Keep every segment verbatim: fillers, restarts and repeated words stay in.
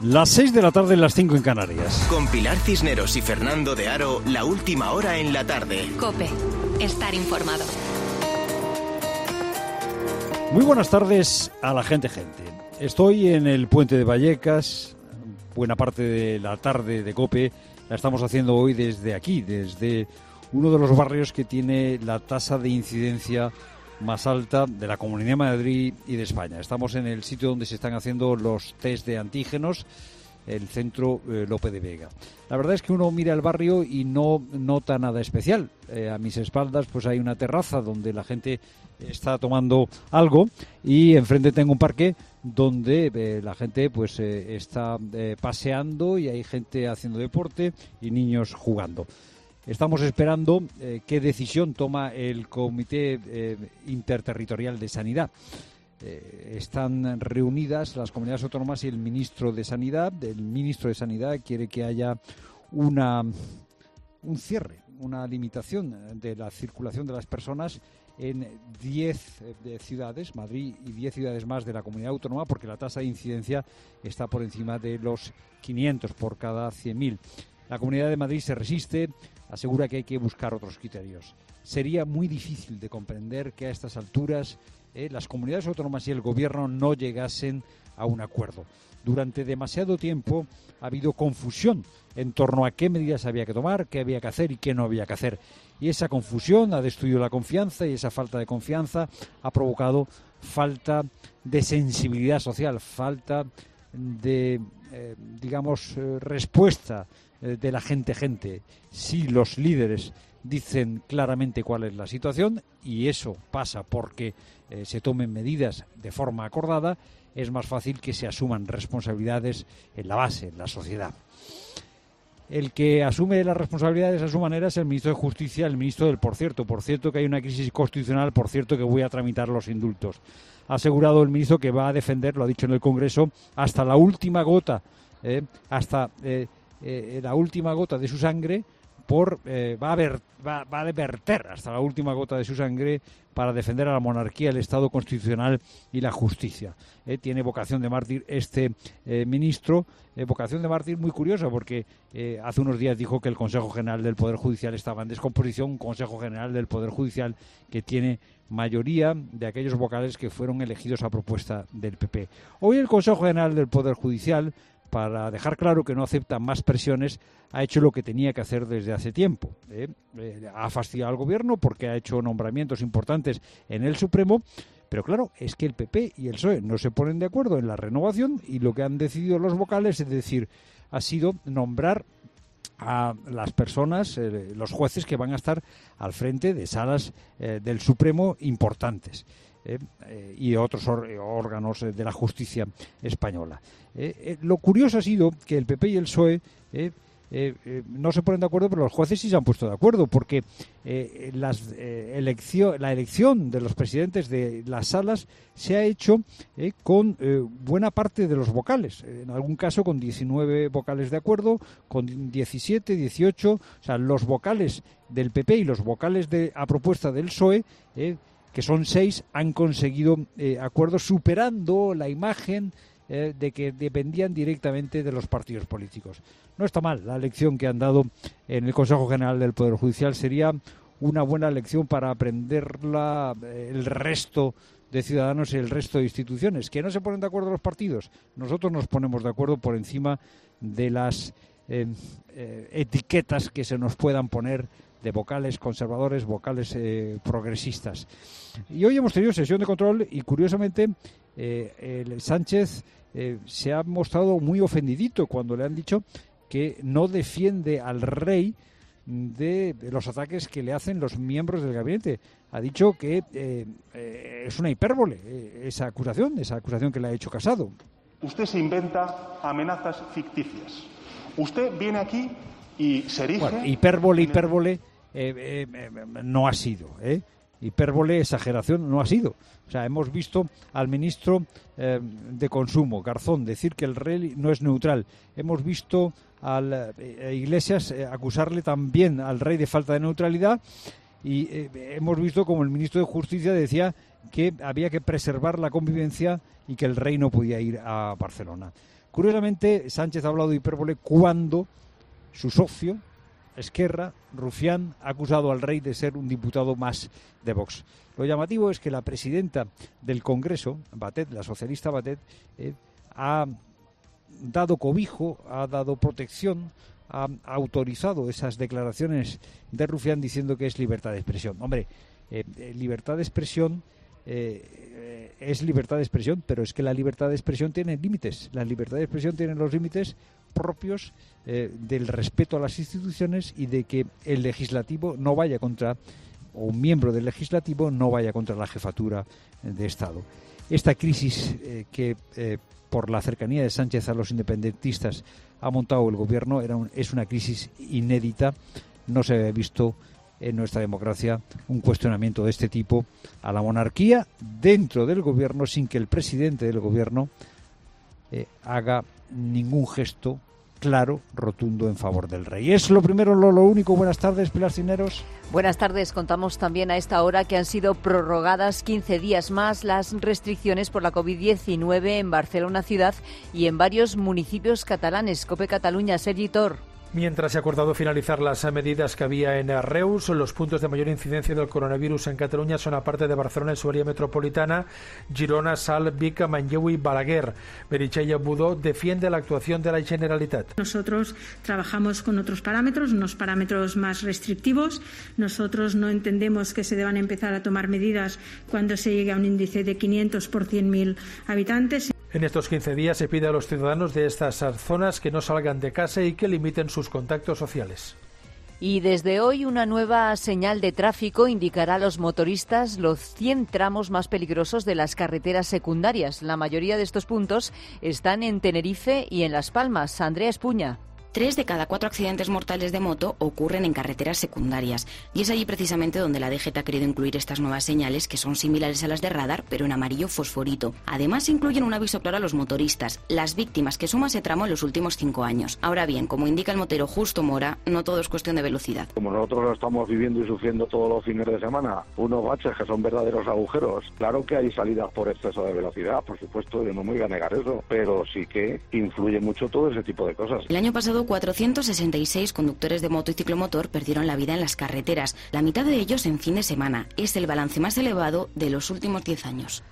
Las seis de la tarde, las cinco en Canarias. Con Pilar Cisneros y Fernando de Aro, la última hora en la tarde. COPE. Estar informado. Muy buenas tardes a la gente, gente. Estoy en el puente de Vallecas. Buena parte de la tarde de COPE la estamos haciendo hoy desde aquí, desde uno de los barrios que tiene la tasa de incidencia más alta de la Comunidad de Madrid y de España. Estamos en el sitio donde se están haciendo los test de antígenos, el centro eh, Lope de Vega. La verdad es que uno mira el barrio y no nota nada especial. Eh, a mis espaldas pues hay una terraza donde la gente está tomando algo y enfrente tengo un parque donde eh, la gente pues eh, está eh, paseando y hay gente haciendo deporte y niños jugando. Estamos esperando eh, qué decisión toma el Comité eh, Interterritorial de Sanidad. Eh, están reunidas las comunidades autónomas y el ministro de Sanidad. El ministro de Sanidad quiere que haya una un cierre, una limitación de la circulación de las personas en diez eh, ciudades, Madrid y diez ciudades más de la comunidad autónoma, porque la tasa de incidencia está por encima de los quinientos por cada cien mil. La Comunidad de Madrid se resiste, asegura que hay que buscar otros criterios. Sería muy difícil de comprender que a estas alturas eh, las comunidades autónomas y el gobierno no llegasen a un acuerdo. Durante demasiado tiempo ha habido confusión en torno a qué medidas había que tomar, qué había que hacer y qué no había que hacer. Y esa confusión ha destruido la confianza y esa falta de confianza ha provocado falta de sensibilidad social, falta de, eh, digamos, eh, respuesta de la gente gente. Si los líderes dicen claramente cuál es la situación, y eso pasa porque eh, se tomen medidas de forma acordada, es más fácil que se asuman responsabilidades en la base, en la sociedad. El que asume las responsabilidades a su manera es el ministro de Justicia, el ministro del por cierto. Por cierto que hay una crisis constitucional, por cierto que voy a tramitar los indultos. Ha asegurado el ministro que va a defender, lo ha dicho en el Congreso, hasta la última gota, eh, hasta... Eh, Eh, la última gota de su sangre por eh, va, a ver, va, va a verter hasta la última gota de su sangre para defender a la monarquía, el Estado constitucional y la justicia. Eh, tiene vocación de mártir este eh, ministro, eh, vocación de mártir muy curiosa porque eh, hace unos días dijo que el Consejo General del Poder Judicial estaba en descomposición, un Consejo General del Poder Judicial que tiene mayoría de aquellos vocales que fueron elegidos a propuesta del P P. Hoy el Consejo General del Poder Judicial, para dejar claro que no acepta más presiones, ha hecho lo que tenía que hacer desde hace tiempo. ¿eh? Eh, ha fastidiado al gobierno porque ha hecho nombramientos importantes en el Supremo, pero claro, es que el P P y el P S O E no se ponen de acuerdo en la renovación y lo que han decidido los vocales, es decir, ha sido nombrar a las personas, eh, los jueces que van a estar al frente de salas eh, del Supremo importantes. Eh, eh, y otros or, órganos eh, de la justicia española. Eh, eh, lo curioso ha sido que el P P y el P S O E eh, eh, eh, no se ponen de acuerdo, pero los jueces sí se han puesto de acuerdo, porque eh, las, eh, elección, la elección de los presidentes de las salas se ha hecho eh, con eh, buena parte de los vocales, en algún caso con diecinueve vocales de acuerdo, con diecisiete, dieciocho, o sea, los vocales del P P y los vocales de, a propuesta del P S O E, eh, que son seis, han conseguido eh, acuerdos superando la imagen eh, de que dependían directamente de los partidos políticos. No está mal la lección que han dado en el Consejo General del Poder Judicial. Sería una buena lección para aprenderla eh, el resto de ciudadanos y el resto de instituciones. ¿Que no se ponen de acuerdo los partidos? Nosotros nos ponemos de acuerdo por encima de las eh, eh, etiquetas que se nos puedan poner de vocales conservadores, vocales eh, progresistas. Y hoy hemos tenido sesión de control y, curiosamente, eh, el Sánchez eh, se ha mostrado muy ofendidito cuando le han dicho que no defiende al rey de, de los ataques que le hacen los miembros del gabinete. Ha dicho que eh, eh, es una hipérbole eh, esa acusación, esa acusación que le ha hecho Casado. Usted se inventa amenazas ficticias. Usted viene aquí y se erige... Bueno, hipérbole, hipérbole... Eh, eh, eh, no ha sido, ¿eh? Hipérbole, exageración, no ha sido. O sea, hemos visto al ministro eh, de Consumo, Garzón, decir que el rey no es neutral. Hemos visto a eh, Iglesias eh, acusarle también al rey de falta de neutralidad y eh, hemos visto como el ministro de Justicia decía que había que preservar la convivencia y que el rey no podía ir a Barcelona. Curiosamente, Sánchez ha hablado de hipérbole cuando su socio, Esquerra, Rufián, ha acusado al rey de ser un diputado más de Vox. Lo llamativo es que la presidenta del Congreso, Batet, la socialista Batet, eh, ha dado cobijo, ha dado protección, ha autorizado esas declaraciones de Rufián diciendo que es libertad de expresión. Hombre, eh, eh, libertad de expresión eh, eh, es libertad de expresión, pero es que la libertad de expresión tiene límites. La libertad de expresión tiene los límites propios eh, del respeto a las instituciones y de que el legislativo no vaya contra, o un miembro del legislativo no vaya contra la jefatura de Estado. Esta crisis eh, que eh, por la cercanía de Sánchez a los independentistas ha montado el gobierno era un, es una crisis inédita. No se había visto en nuestra democracia un cuestionamiento de este tipo a la monarquía dentro del gobierno sin que el presidente del gobierno eh, haga ningún gesto claro, rotundo en favor del rey. Es lo primero, lo, lo único. Buenas tardes, Pilar Cineros. Buenas tardes. Contamos también a esta hora que han sido prorrogadas quince días más las restricciones por la covid diecinueve en Barcelona ciudad y en varios municipios catalanes. COPE Cataluña, Sergi Tor. Mientras se ha acordado finalizar las medidas que había en Reus, los puntos de mayor incidencia del coronavirus en Cataluña son, aparte de Barcelona y su área metropolitana, Girona, Salt, Vic, Manlleu y Balaguer. Meritxell Budó defiende la actuación de la Generalitat. Nosotros trabajamos con otros parámetros, unos parámetros más restrictivos. Nosotros no entendemos que se deban empezar a tomar medidas cuando se llegue a un índice de quinientos por cien mil habitantes. En estos quince días se pide a los ciudadanos de estas zonas que no salgan de casa y que limiten sus contactos sociales. Y desde hoy una nueva señal de tráfico indicará a los motoristas los cien tramos más peligrosos de las carreteras secundarias. La mayoría de estos puntos están en Tenerife y en Las Palmas. Andrea Espuña. Tres de cada cuatro accidentes mortales de moto ocurren en carreteras secundarias y es allí precisamente donde la D G T ha querido incluir estas nuevas señales que son similares a las de radar pero en amarillo fosforito. Además incluyen un aviso claro a los motoristas, las víctimas que suma ese tramo en los últimos cinco años. Ahora bien, como indica el motero Justo Mora, no todo es cuestión de velocidad. Como nosotros lo estamos viviendo y sufriendo todos los fines de semana, unos baches que son verdaderos agujeros, claro que hay salidas por exceso de velocidad, por supuesto, yo no me voy a negar eso, pero sí que influye mucho todo ese tipo de cosas. El año pasado cuatrocientos sesenta y seis conductores de moto y ciclomotor perdieron la vida en las carreteras, la mitad de ellos en fin de semana. Es el balance más elevado de los últimos diez años.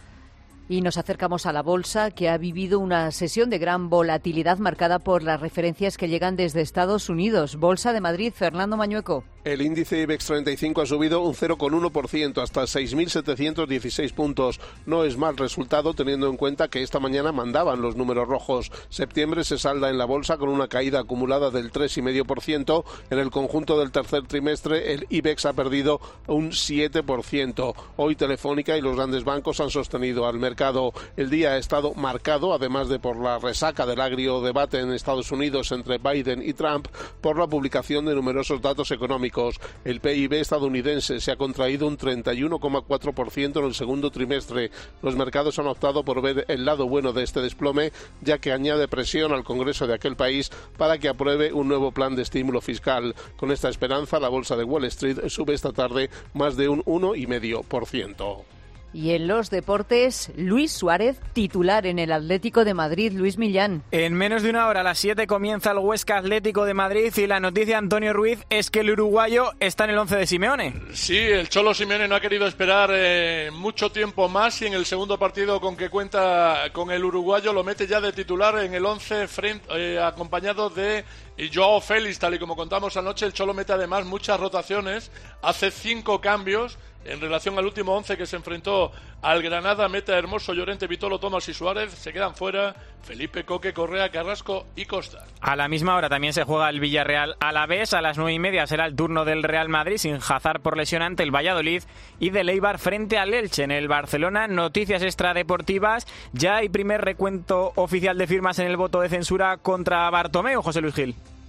Y nos acercamos a la bolsa, que ha vivido una sesión de gran volatilidad marcada por las referencias que llegan desde Estados Unidos. Bolsa de Madrid, Fernando Mañueco. El índice IBEX treinta y cinco ha subido un cero coma uno por ciento hasta seis mil setecientos dieciséis puntos. No es mal resultado teniendo en cuenta que esta mañana mandaban los números rojos. Septiembre se salda en la bolsa con una caída acumulada del tres coma cinco por ciento. En el conjunto del tercer trimestre el IBEX ha perdido un siete por ciento. Hoy Telefónica y los grandes bancos han sostenido al mercado. El día ha estado marcado, además de por la resaca del agrio debate en Estados Unidos entre Biden y Trump, por la publicación de numerosos datos económicos. El P I B estadounidense se ha contraído un treinta y uno coma cuatro por ciento en el segundo trimestre. Los mercados han optado por ver el lado bueno de este desplome, ya que añade presión al Congreso de aquel país para que apruebe un nuevo plan de estímulo fiscal. Con esta esperanza, la bolsa de Wall Street sube esta tarde más de un uno coma cinco por ciento. Y en los deportes, Luis Suárez, titular en el Atlético de Madrid. Luis Millán. En menos de una hora, a las siete, comienza el Huesca Atlético de Madrid y la noticia, Antonio Ruiz, es que el uruguayo está en el once de Simeone. Sí, el Cholo Simeone no ha querido esperar eh, mucho tiempo más y en el segundo partido con que cuenta con el uruguayo lo mete ya de titular en el once frente, eh, acompañado de Joao Félix, tal y como contamos anoche. El Cholo mete además muchas rotaciones, hace cinco cambios en relación al último once que se enfrentó al Granada. Mete a Hermoso, Llorente, Vitolo, Tomás y Suárez. Se quedan fuera Felipe, Coque, Correa, Carrasco y Costa. A la misma hora también se juega el Villarreal Alavés. A las nueve y media será el turno del Real Madrid sin Hazard por lesión ante el Valladolid y del Eibar frente al Elche. En el Barcelona, noticias extradeportivas. Ya hay primer recuento oficial de firmas en el voto de censura contra Bartomeu, José Luis Gil.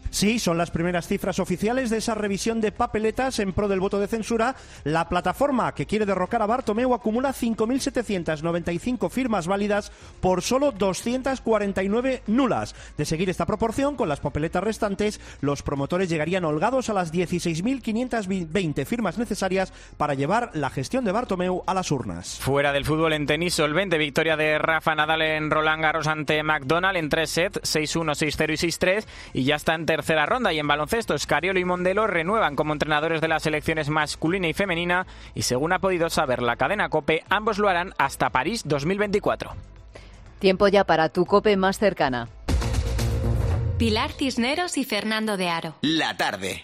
Sí, son las primeras cifras oficiales de esa revisión de papeletas en pro del voto de censura. La plataforma que quiere derrocar a Bartomeu acumula cinco mil setecientas noventa y cinco firmas válidas por solo doscientas cuarenta y nueve nulas. De seguir esta proporción, con las papeletas restantes, los promotores llegarían holgados a las dieciséis mil quinientas veinte firmas necesarias para llevar la gestión de Bartomeu a las urnas. Fuera del fútbol, en tenis, solvente victoria de Rafa Nadal en Roland Garros ante McDonald en tres sets, seis uno, seis cero y seis tres, y ya está en tercera ronda. Y en baloncesto, Scariolo y Mondelo renuevan como entrenadores de las selecciones masculina y femenina, y según ha podido saber la cadena COPE, ambos lo harán hasta París dos mil veinticuatro. Tiempo ya para tu COPE más cercana. Pilar Cisneros y Fernando de Aro. La tarde.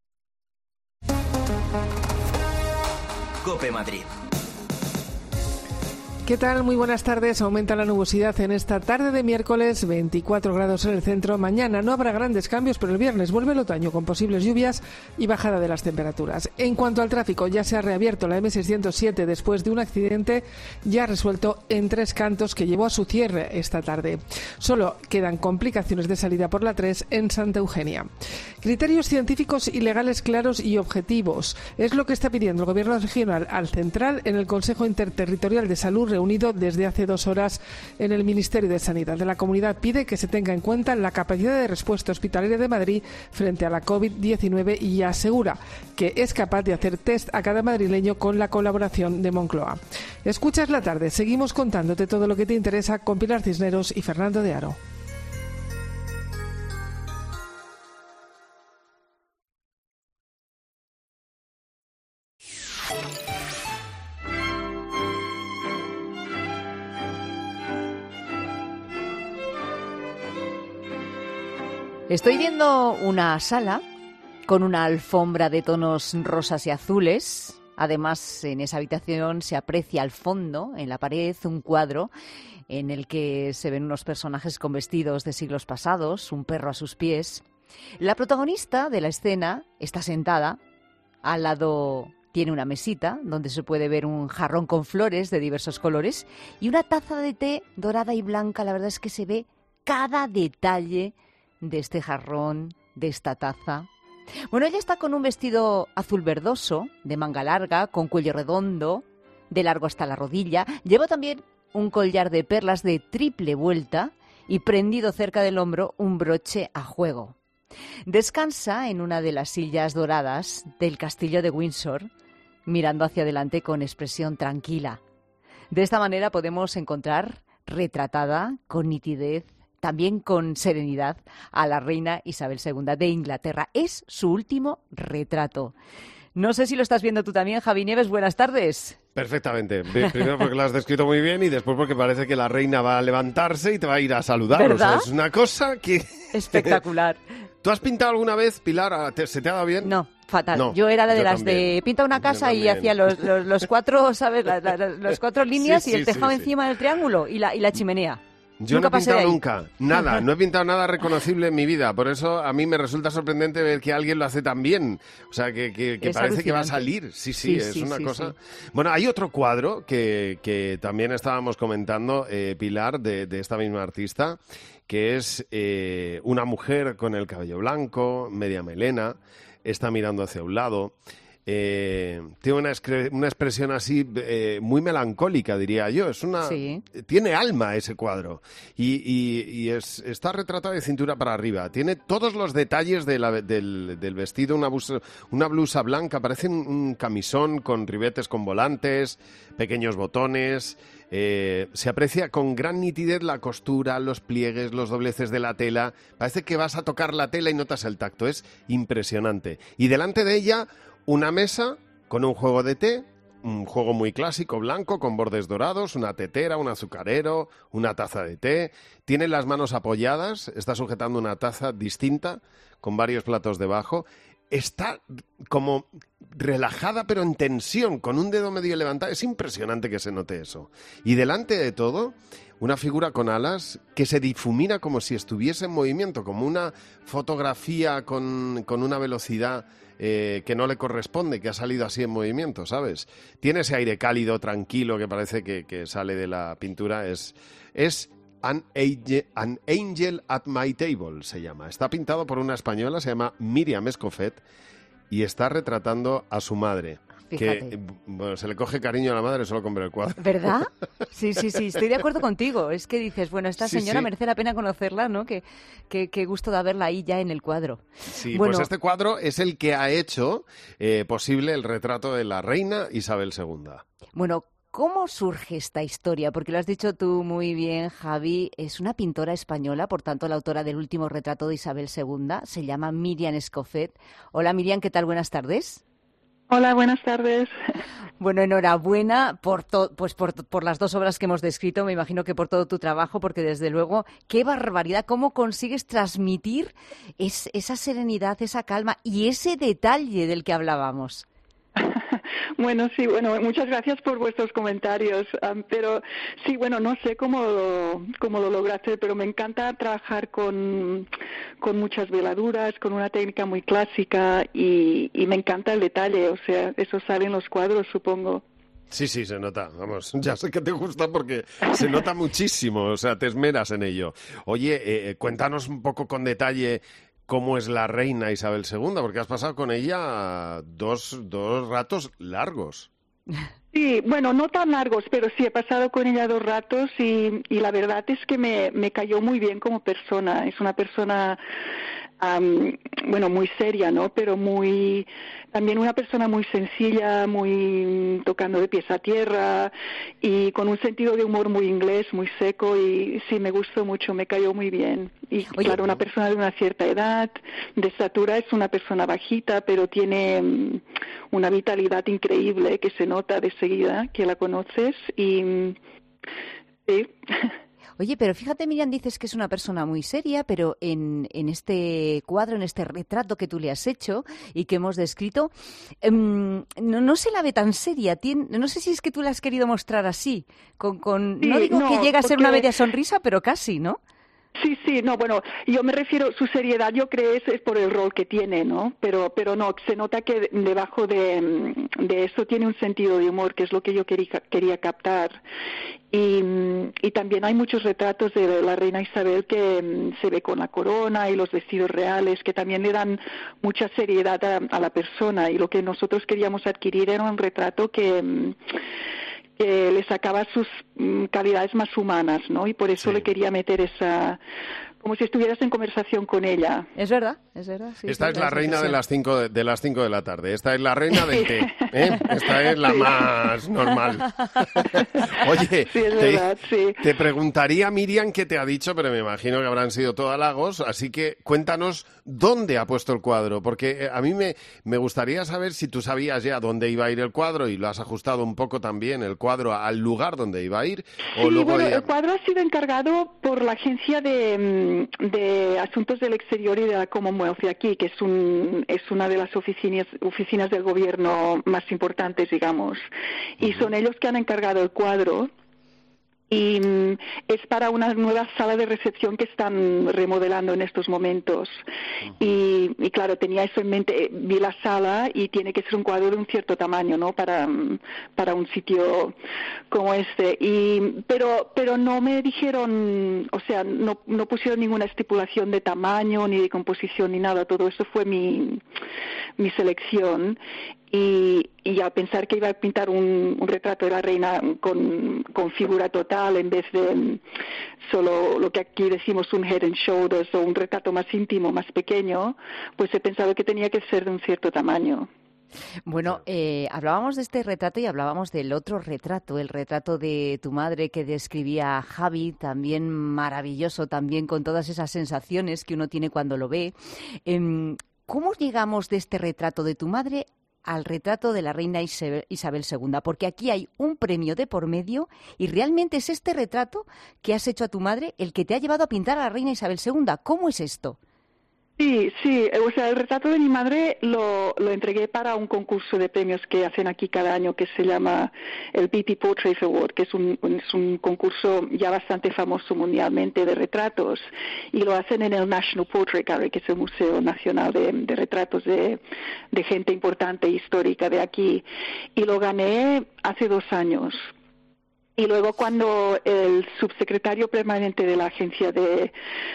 COPE Madrid. ¿Qué tal? Muy buenas tardes. Aumenta la nubosidad en esta tarde de miércoles, veinticuatro grados en el centro. Mañana no habrá grandes cambios, pero el viernes vuelve el otoño con posibles lluvias y bajada de las temperaturas. En cuanto al tráfico, ya se ha reabierto la eme seiscientos siete después de un accidente ya resuelto en Tres Cantos que llevó a su cierre esta tarde. Solo quedan complicaciones de salida por la tres en Santa Eugenia. Criterios científicos y legales claros y objetivos. Es lo que está pidiendo el Gobierno regional al central en el Consejo Interterritorial de Salud reunido desde hace dos horas en el Ministerio de Sanidad. De la comunidad pide que se tenga en cuenta la capacidad de respuesta hospitalaria de Madrid frente a la covid diecinueve y asegura que es capaz de hacer test a cada madrileño con la colaboración de Moncloa. Escuchas la tarde. Seguimos contándote todo lo que te interesa con Pilar Cisneros y Fernando de Aro. Estoy viendo una sala con una alfombra de tonos rosas y azules. Además, en esa habitación se aprecia al fondo, en la pared, un cuadro en el que se ven unos personajes con vestidos de siglos pasados, un perro a sus pies. La protagonista de la escena está sentada. Al lado tiene una mesita donde se puede ver un jarrón con flores de diversos colores y una taza de té dorada y blanca. La verdad es que se ve cada detalle de este jarrón, de esta taza. Bueno, ella está con un vestido azul verdoso, de manga larga, con cuello redondo, de largo hasta la rodilla. Lleva también un collar de perlas de triple vuelta y prendido cerca del hombro un broche a juego. Descansa en una de las sillas doradas del castillo de Windsor, mirando hacia adelante con expresión tranquila. De esta manera podemos encontrar retratada con nitidez, también con serenidad, a la reina Isabel segunda de Inglaterra. Es su último retrato. No sé si lo estás viendo tú también, Javi Nieves. Buenas tardes. Perfectamente. Primero porque lo has descrito muy bien y después porque parece que la reina va a levantarse y te va a ir a saludar. ¿Verdad? O sea, es una cosa que... Espectacular. ¿Tú has pintado alguna vez, Pilar? ¿Se te ha dado bien? No. Fatal. No, yo era la de yo las también. de pinta una casa y hacía los, los, los cuatro, ¿sabes? La, la, la, los cuatro líneas sí, y el sí, tejado sí, encima sí. del triángulo y la, y la chimenea. Yo nunca no he pintado de ahí. nunca, nada, no he pintado nada reconocible en mi vida, por eso a mí me resulta sorprendente ver que alguien lo hace tan bien, o sea, que, que, que parece que va a salir, sí, sí, sí es sí, una sí, cosa... Sí. Bueno, hay otro cuadro que, que también estábamos comentando, eh, Pilar, de, de esta misma artista, que es eh, una mujer con el cabello blanco, media melena, está mirando hacia un lado... Eh, tiene una, una expresión así eh, muy melancólica, diría yo. Es una sí. Tiene alma ese cuadro y, y, y es, está retratado de cintura para arriba. Tiene todos los detalles de la, del, del vestido, una blusa, una blusa blanca, parece un, un camisón con ribetes con volantes, pequeños botones. Eh, se aprecia con gran nitidez la costura, los pliegues, los dobleces de la tela. Parece que vas a tocar la tela y notas el tacto. Es impresionante. Y delante de ella una mesa con un juego de té, un juego muy clásico blanco con bordes dorados, una tetera, un azucarero, una taza de té. Tiene las manos apoyadas, está sujetando una taza distinta con varios platos debajo. Está como relajada pero en tensión, con un dedo medio levantado. Es impresionante que se note eso. Y delante de todo, una figura con alas que se difumina como si estuviese en movimiento, como una fotografía con, con una velocidad eh, que no le corresponde, que ha salido así en movimiento, ¿sabes? Tiene ese aire cálido, tranquilo, que parece que, que sale de la pintura. Es, es An Angel, An Angel at My Table se llama. Está pintado por una española, se llama Miriam Escofet, y está retratando a su madre. Fíjate. Que bueno, se le coge cariño a la madre solo con ver el cuadro. ¿Verdad? Sí, sí, sí, estoy de acuerdo contigo. Es que dices, bueno, esta sí, señora sí. merece la pena conocerla, ¿no? Qué que, que gusto de verla ahí ya en el cuadro. Sí, bueno, pues este cuadro es el que ha hecho eh, posible el retrato de la reina Isabel segunda. Bueno, ¿cómo surge esta historia? Porque lo has dicho tú muy bien, Javi. Es una pintora española, por tanto, la autora del último retrato de Isabel segunda. Se llama Miriam Escofet. Hola, Miriam, ¿qué tal? Buenas tardes. Hola, buenas tardes. Bueno, enhorabuena por, to, pues por, por las dos obras que hemos descrito, me imagino que por todo tu trabajo, porque desde luego, qué barbaridad, cómo consigues transmitir es, esa serenidad, esa calma y ese detalle del que hablábamos. Bueno, sí, bueno, muchas gracias por vuestros comentarios, um, pero sí, bueno, no sé cómo lo, cómo lo lograste, pero me encanta trabajar con, con muchas veladuras, con una técnica muy clásica y, y me encanta el detalle, o sea, eso sale en los cuadros, supongo. Sí, sí, se nota, vamos, ya sé que te gusta porque se nota muchísimo, o sea, te esmeras en ello. Oye, eh, cuéntanos un poco con detalle cómo es la reina Isabel segunda, porque has pasado con ella dos, dos ratos largos. Sí, bueno, no tan largos, pero sí he pasado con ella dos ratos y, y la verdad es que me, me cayó muy bien como persona. Es una persona, um, bueno, muy seria, ¿no? Pero muy, también una persona muy sencilla, muy tocando de pies a tierra y con un sentido de humor muy inglés, muy seco y sí, me gustó mucho, me cayó muy bien. Y Oye, claro, una persona de una cierta edad, de estatura, es una persona bajita, pero tiene um, una vitalidad increíble que se nota de seguida que la conoces y sí. Oye, pero fíjate, Miriam, dices que es una persona muy seria, pero en, en este cuadro, en este retrato que tú le has hecho y que hemos descrito, eh, no, no se la ve tan seria. Tiene, no sé si es que tú la has querido mostrar así, con, con sí, no digo no, que llega a ser una media sonrisa, pero casi, ¿no? Sí, sí, no, bueno, yo me refiero, su seriedad yo creo es, es por el rol que tiene, ¿no? Pero pero no, se nota que debajo de, de eso tiene un sentido de humor, que es lo que yo quería, quería captar. Y, y también hay muchos retratos de la reina Isabel que se ve con la corona y los vestidos reales, que también le dan mucha seriedad a, a la persona. Y lo que nosotros queríamos adquirir era un retrato que... que le sacaba sus mm, calidades más humanas, ¿no? Y por eso sí. le quería meter esa... como si estuvieras en conversación con ella. Es verdad, es verdad. Sí, Esta sí, es la reina de las cinco de, de las cinco de la tarde. Esta es la reina del té. ¿eh? Esta es la sí. más normal. Oye, sí, es te, verdad, sí. te preguntaría, Miriam, qué te ha dicho, pero me imagino que habrán sido todo halagos, así que cuéntanos dónde ha puesto el cuadro, porque a mí me, me gustaría saber si tú sabías ya dónde iba a ir el cuadro y lo has ajustado un poco también, el cuadro, al lugar donde iba a ir. O sí, luego bueno, ya... el cuadro ha sido encargado por la Agencia de, de Asuntos del Exterior y de la Commonwealth de aquí, que es, un, es una de las oficinas, oficinas del gobierno más importantes, digamos, y uh-huh. son ellos que han encargado el cuadro. Y mm, es para una nueva sala de recepción que están remodelando en estos momentos. Uh-huh. Y, y claro, tenía eso en mente, vi la sala y tiene que ser un cuadro de un cierto tamaño, ¿no? Para, para un sitio como este. Y, pero, pero no me dijeron, o sea, no, no pusieron ninguna estipulación de tamaño, ni de composición, ni nada. Todo eso fue mi, mi selección. Y, y al pensar que iba a pintar un, un retrato de la reina con, con figura total en vez de solo lo que aquí decimos un head and shoulders o un retrato más íntimo, más pequeño, pues he pensado que tenía que ser de un cierto tamaño. Bueno, eh, hablábamos de este retrato y hablábamos del otro retrato, el retrato de tu madre que describía Javi, también maravilloso, también con todas esas sensaciones que uno tiene cuando lo ve. Eh, ¿Cómo llegamos de este retrato de tu madre al retrato de la reina Isabel segunda? Porque aquí hay un premio de por medio y realmente es este retrato que has hecho a tu madre el que te ha llevado a pintar a la reina Isabel segunda. ¿Cómo es esto? Sí, sí, o sea, el retrato de mi madre lo, lo entregué para un concurso de premios que hacen aquí cada año que se llama el Beatty Portrait Award, que es un, es un concurso ya bastante famoso mundialmente de retratos, y lo hacen en el National Portrait Gallery, que es el Museo Nacional de, de Retratos de, de gente importante e histórica de aquí, y lo gané hace dos años. Y luego cuando el subsecretario permanente de la Agencia de,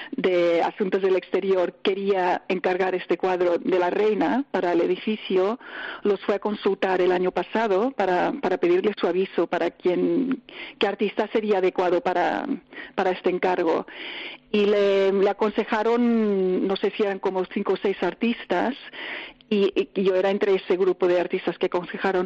de Asuntos del Exterior quería encargar este cuadro de la reina para el edificio, los fue a consultar el año pasado para, para pedirle su aviso para quién, qué artista sería adecuado para, para este encargo. Y le, le aconsejaron, no sé si eran como cinco o seis artistas, y, y yo era entre ese grupo de artistas que aconsejaron,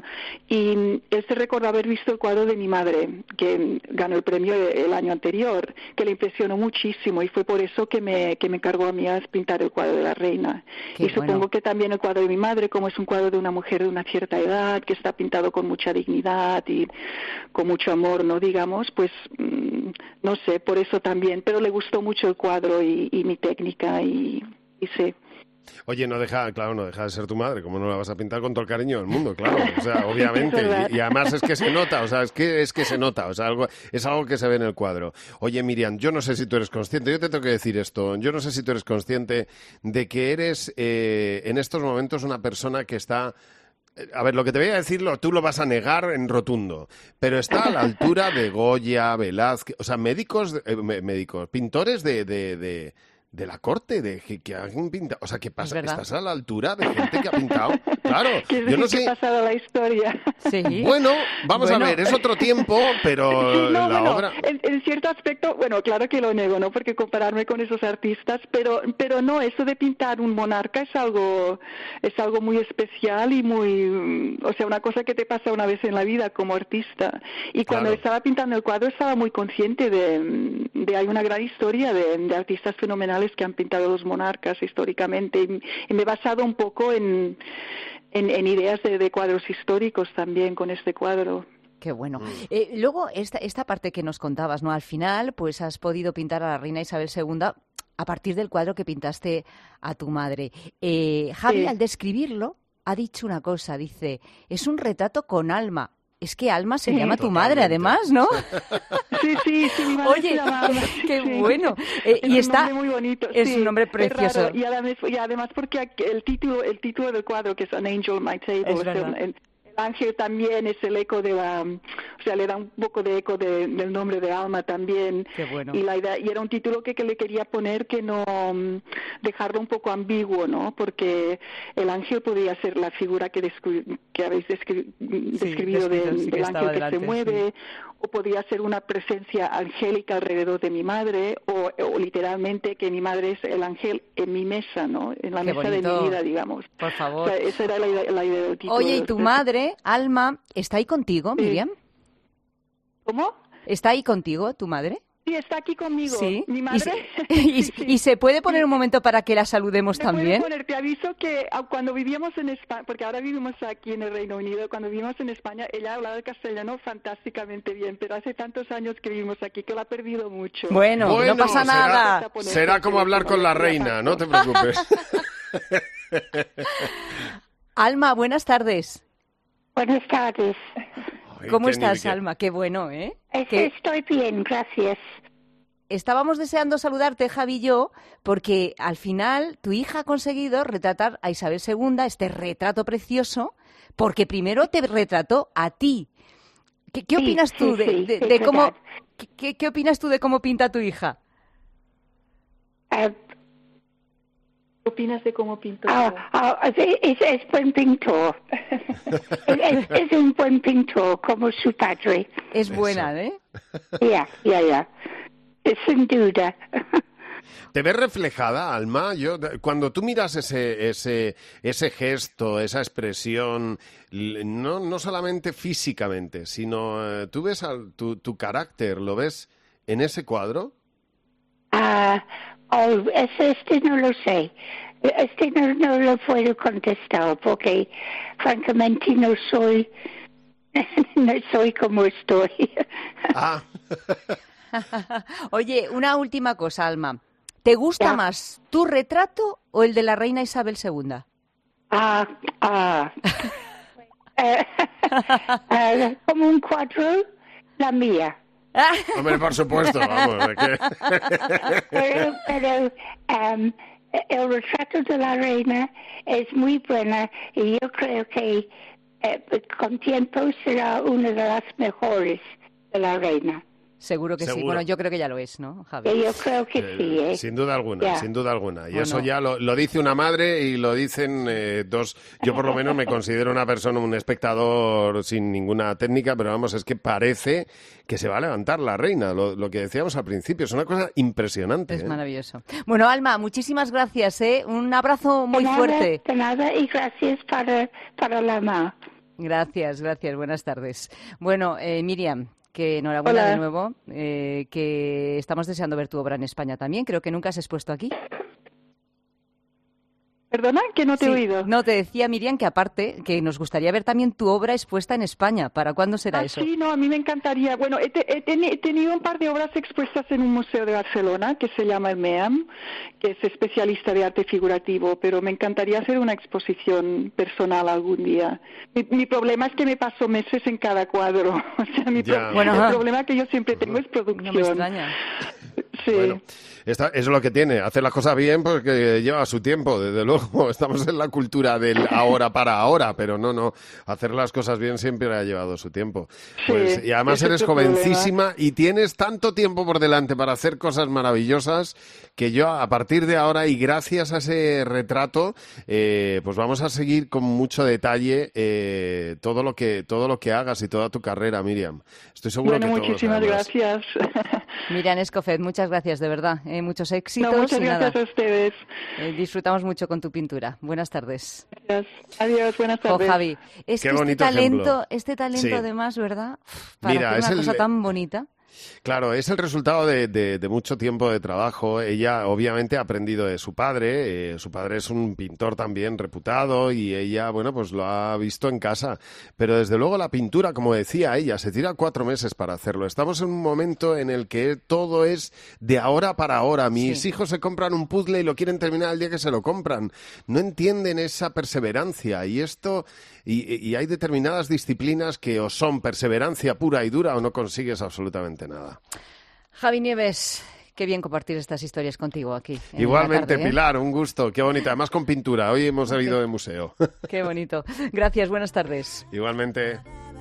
y él se recordó haber visto el cuadro de mi madre, que ganó el premio el año anterior, que le impresionó muchísimo, y fue por eso que me, que me encargó a mí a pintar el cuadro de la reina. Qué y supongo bueno. que también el cuadro de mi madre, como es un cuadro de una mujer de una cierta edad, que está pintado con mucha dignidad y con mucho amor, ¿no? Digamos, pues mmm, no sé, por eso también, pero le gustó mucho el cuadro y, y mi técnica, y, y sí. Oye, no deja, claro, no deja de ser tu madre, ¿cómo no la vas a pintar con todo el cariño del mundo? Claro, o sea, obviamente, y, y además es que se nota, o sea, es que es que se nota, o sea, algo, es algo que se ve en el cuadro. Oye, Miriam, yo no sé si tú eres consciente, yo te tengo que decir esto, yo no sé si tú eres consciente de que eres eh, en estos momentos una persona que está... A ver, lo que te voy a decir, tú lo vas a negar en rotundo, pero está a la altura de Goya, Velázquez, o sea, médicos, eh, médicos, pintores de... de, de de la corte, de que, que han pintado, o sea, ¿qué pasa? ¿Estás a la altura de gente que ha pintado? Claro, yo no sé. ¿Qué ha pasado la historia? Sí. Bueno, vamos bueno. a ver, es otro tiempo, pero sí, no, la bueno, obra... En, en cierto aspecto, bueno, claro que lo nego, ¿no? Porque compararme con esos artistas, pero pero no, eso de pintar un monarca es algo es algo muy especial y muy, o sea, una cosa que te pasa una vez en la vida como artista. Y cuando claro. estaba pintando el cuadro estaba muy consciente de, de hay una gran historia de, de artistas fenomenales que han pintado los monarcas históricamente, y, y me he basado un poco en, en, en ideas de, de cuadros históricos también con este cuadro. Qué bueno. Eh, luego, esta, esta parte que nos contabas, ¿no? Al final, pues has podido pintar a la reina Isabel segunda a partir del cuadro que pintaste a tu madre. Eh, Javi, sí. al describirlo, ha dicho una cosa, dice, es un retrato con alma. Es que Alma se sí, llama tu madre, además, ¿no? Sí, sí, sí, mi madre Oye, se llama Alma. qué sí. bueno. Eh, es y un está, nombre muy bonito. Es sí, un nombre precioso. Es raro. Y, además, y además porque el título, el título del cuadro, que es An Angel My Table, es es el, el ángel también es el eco de la, o sea, le da un poco de eco de, del nombre de Alma también. Qué bueno. Y la idea, y era un título que, que le quería poner que no um, dejarlo un poco ambiguo, ¿no? Porque el ángel podría ser la figura que, descri- que habéis descri- sí, describido de, sí, del ángel que delante, se mueve, sí. o podría ser una presencia angélica alrededor de mi madre, o, o literalmente que mi madre es el ángel en mi mesa, ¿no? En la Qué mesa bonito. de mi vida, digamos. Por favor. O sea, esa era la idea, la idea del título. Oye, ¿y tu madre, Alma, está ahí contigo, sí. Miriam? ¿Cómo? ¿Está ahí contigo, tu madre? Sí, está aquí conmigo. ¿Sí? Mi madre. ¿Y, sí, y, sí. ¿Y se puede poner un momento para que la saludemos ¿Me también? Poner, te aviso que cuando vivíamos en España, porque ahora vivimos aquí en el Reino Unido, cuando vivimos en España, ella hablaba el castellano fantásticamente bien, pero hace tantos años que vivimos aquí que lo ha perdido mucho. Bueno, bueno no pasa será, nada. Será como hablar con la reina, no te preocupes. Alma, buenas tardes. Buenas tardes. Ay, ¿Cómo estás, qué... Alma? Qué bueno, ¿eh? Es, que... Estoy bien, gracias. Estábamos deseando saludarte, Javi y yo, porque al final tu hija ha conseguido retratar a Isabel segunda, este retrato precioso, porque primero te retrató a ti. ¿Qué, qué opinas sí, tú sí, de, sí, de, sí, de cómo qué, qué opinas tú de cómo pinta tu hija? Uh, ¿Qué opinas de cómo pinto? Oh, oh, es, es buen pintor. es, es un buen pintor, como su padre. Es buena, ¿eh? Ya, ya, ya. Sin duda. ¿Te ves reflejada, Alma? Yo, cuando tú miras ese, ese, ese gesto, esa expresión, no, no solamente físicamente, sino uh, tú ves al, tu, tu carácter, ¿lo ves en ese cuadro? Ah, uh, oh, este no lo sé. Este no, no lo puedo contestar porque, francamente, no soy, no soy como estoy. Ah. Oye, una última cosa, Alma. ¿Te gusta ¿Ya? más tu retrato o el de la reina Isabel segunda? Ah, ah. uh, uh, como un cuadro, la mía. Hombre, por supuesto, vamos. Que... pero pero um, el retrato de la reina es muy buena y yo creo que eh, con tiempo será una de las mejores de la reina. Seguro que Seguro. sí. Bueno, yo creo que ya lo es, ¿no, Javi? Yo creo que eh, sí, ¿eh? Sin duda alguna, ya. sin duda alguna. Y Bueno. eso ya lo, lo dice una madre y lo dicen eh, dos. Yo por lo menos me considero una persona, un espectador sin ninguna técnica, pero vamos, es que parece que se va a levantar la reina. Lo, lo que decíamos al principio, es una cosa impresionante. Es ¿eh? maravilloso. Bueno, Alma, muchísimas gracias, ¿eh? Un abrazo muy de nada, fuerte. De nada, y gracias para, para la ma. Gracias, gracias. Buenas tardes. Bueno, eh, Miriam, que enhorabuena Hola. de nuevo, eh, que estamos deseando ver tu obra en España también. Creo que nunca has expuesto aquí. ¿Perdona? Que no te Sí. he oído. No, te decía, Miriam, que aparte, que nos gustaría ver también tu obra expuesta en España. ¿Para cuándo será Ah, eso? sí, no, a mí me encantaría. Bueno, he, te- he teni- he tenido un par de obras expuestas en un museo de Barcelona que se llama el MEAM, que es especialista de arte figurativo, pero me encantaría hacer una exposición personal algún día. Mi, mi problema es que me paso meses en cada cuadro. O sea, mi Ya. pro- Bueno, el ajá. problema que yo siempre tengo es producción. No me extraña. Sí. Bueno, esta, eso es lo que tiene. Hacer las cosas bien porque lleva su tiempo, desde luego. Estamos en la cultura del ahora para ahora, pero no, no. Hacer las cosas bien siempre ha llevado su tiempo. Pues, y además ese eres es el problema. jovencísima y tienes tanto tiempo por delante para hacer cosas maravillosas que yo, a partir de ahora, y gracias a ese retrato, eh, pues vamos a seguir con mucho detalle eh, todo lo que todo lo que hagas y toda tu carrera, Miriam. Estoy seguro Bueno, que todos, muchísimas además. gracias. Miriam Escofet, muchas gracias, de verdad. Eh, muchos éxitos. No, muchas y gracias nada, a ustedes. eh, disfrutamos mucho con tu pintura. Buenas tardes. Gracias. Adiós, buenas Jo, tardes. Javi, es Qué que este bonito talento, ejemplo. este talento Sí. además, ¿verdad? Uf, Para Mira, hacer es una el- cosa tan bonita. Claro, es el resultado de, de- de mucho tiempo de trabajo. Ella obviamente ha aprendido de su padre. eh, su padre es un pintor también reputado y ella, bueno, pues lo ha visto en casa. Pero desde luego la pintura, como decía ella, se tira cuatro meses para hacerlo. Estamos en un momento en el que todo es de ahora para ahora. Mis Sí. hijos se compran un puzzle y lo quieren terminar el día que se lo compran. No entienden esa perseverancia y esto... Y, y hay determinadas disciplinas que o son perseverancia pura y dura o no consigues absolutamente nada. Javi Nieves, qué bien compartir estas historias contigo aquí. en Igualmente, la tarde, ¿eh? Pilar, un gusto, qué bonita. Además con pintura, hoy hemos ido de museo. Qué bonito. Gracias, buenas tardes. Igualmente.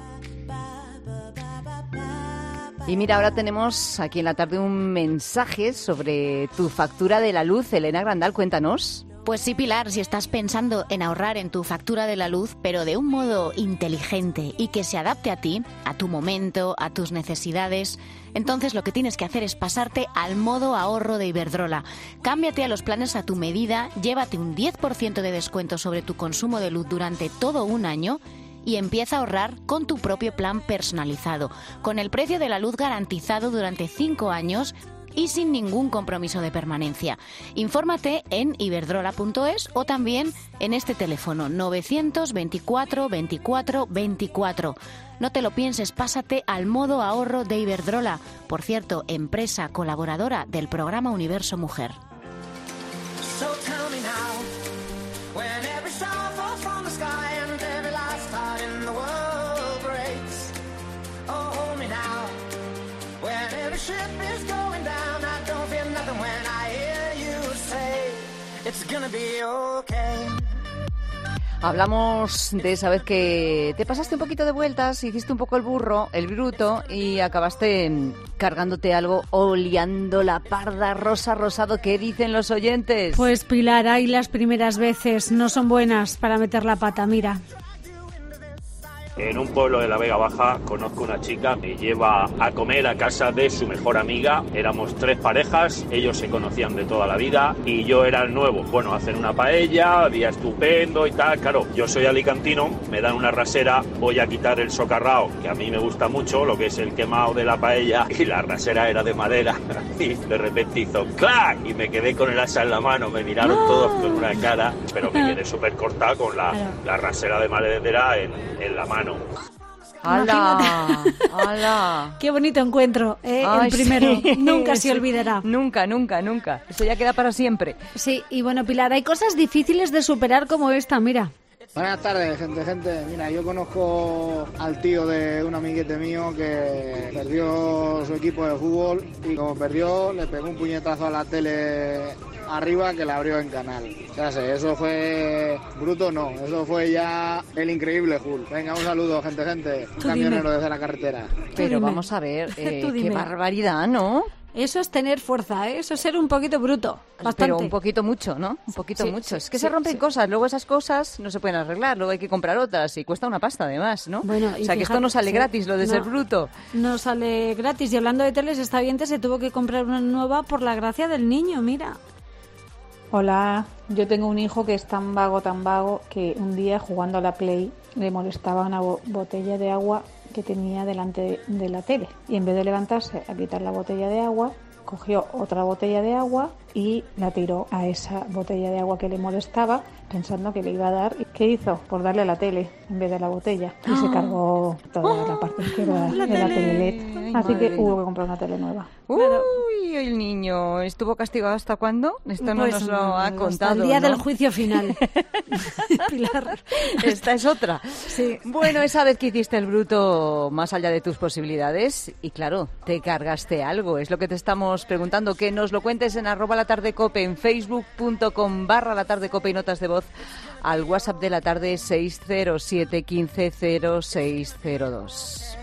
Y mira, ahora tenemos aquí en la tarde un mensaje sobre tu factura de la luz. Elena Grandal, cuéntanos. Pues sí, Pilar, si estás pensando en ahorrar en tu factura de la luz, pero de un modo inteligente y que se adapte a ti, a tu momento, a tus necesidades, entonces lo que tienes que hacer es pasarte al modo ahorro de Iberdrola. Cámbiate a los planes a tu medida, llévate un diez por ciento de descuento sobre tu consumo de luz durante todo un año y empieza a ahorrar con tu propio plan personalizado, con el precio de la luz garantizado durante cinco años y sin ningún compromiso de permanencia. Infórmate en iberdrola punto es o también en este teléfono novecientos veinticuatro veinticuatro veinticuatro. No te lo pienses, pásate al modo ahorro de Iberdrola. Por cierto, empresa colaboradora del programa Universo Mujer. So tell me now, when every star falls from the sky and every last heart in the world breaks. Oh, hold me now, when every ship is going down, I don't feel nothing when I hear you say, it's gonna be okay. Hablamos de esa vez que te pasaste un poquito de vueltas, hiciste un poco el burro, el bruto y acabaste mm, cargándote algo o liando la parda rosa rosado. ¿Qué dicen los oyentes? Pues Pilar, ahí las primeras veces no son buenas para meter la pata, mira. En un pueblo de la Vega Baja conozco una chica que lleva a comer a casa de su mejor amiga. Éramos tres parejas, ellos se conocían de toda la vida y yo era el nuevo. Bueno, hacen una paella, día estupendo y tal. Claro, yo soy alicantino, me dan una rasera, voy a quitar el socarrao, que a mí me gusta mucho, lo que es el quemado de la paella, y la rasera era de madera. Y de repente hizo ¡clac! Y me quedé con el asa en la mano, me miraron ¡Oh! todos con una cara, pero me quedé súper cortado con la, la rasera de madera en, en la mano. ¡Hala! ¡Hala! Qué bonito encuentro, ¿eh? Ay, El primero. sí. Nunca se Sí. olvidará. Nunca, nunca, nunca. Eso ya queda para siempre. Sí, y bueno, Pilar, hay cosas difíciles de superar como esta, mira. Buenas tardes, gente, gente. Mira, yo conozco al tío de un amiguete mío que perdió su equipo de fútbol y como perdió le pegó un puñetazo a la tele arriba que la abrió en canal. Ya sé, eso fue bruto, no, eso fue ya el increíble Hulk. Venga, un saludo, gente, gente. Un camionero desde la carretera. Pero vamos a ver, eh, qué barbaridad, ¿no? Eso es tener fuerza, ¿eh? Eso es ser un poquito bruto, bastante. Pero un poquito mucho, ¿no? Un poquito sí, mucho. Es sí, que sí, se rompen sí. cosas, luego esas cosas no se pueden arreglar, luego hay que comprar otras y cuesta una pasta además, ¿no? Bueno, o y sea, que fíjate, esto no sale sí, gratis, lo de no, ser bruto. No sale gratis. Y hablando de teles, esta oyente se tuvo que comprar una nueva por la gracia del niño, mira. Hola, yo tengo un hijo que es tan vago, tan vago, que un día jugando a la Play le molestaba una bo- botella de agua que tenía delante de, de la tele. Y en vez de levantarse a quitar la botella de agua, cogió otra botella de agua y la tiró a esa botella de agua que le molestaba, pensando que le iba a dar. ¿Qué hizo? Por darle a la tele en vez de a la botella. Y ¡Oh! se cargó toda ¡Oh! la parte izquierda La de la tele. tele L E D. Ay, Así que madre. hubo que comprar una tele nueva. Uy, el niño estuvo castigado ¿hasta cuándo? Esto no Pues, nos lo ha hasta contado, el día ¿no? del juicio final. Pilar. Esta es otra. Sí. Bueno, esa vez que hiciste el bruto más allá de tus posibilidades y claro, te cargaste algo. Es lo que te estamos preguntando. Que nos lo cuentes en arroba la tarde cope, en facebook.com barra la tarde cope y notas de voz al WhatsApp de la tarde seis cero siete uno cinco cero seis cero dos.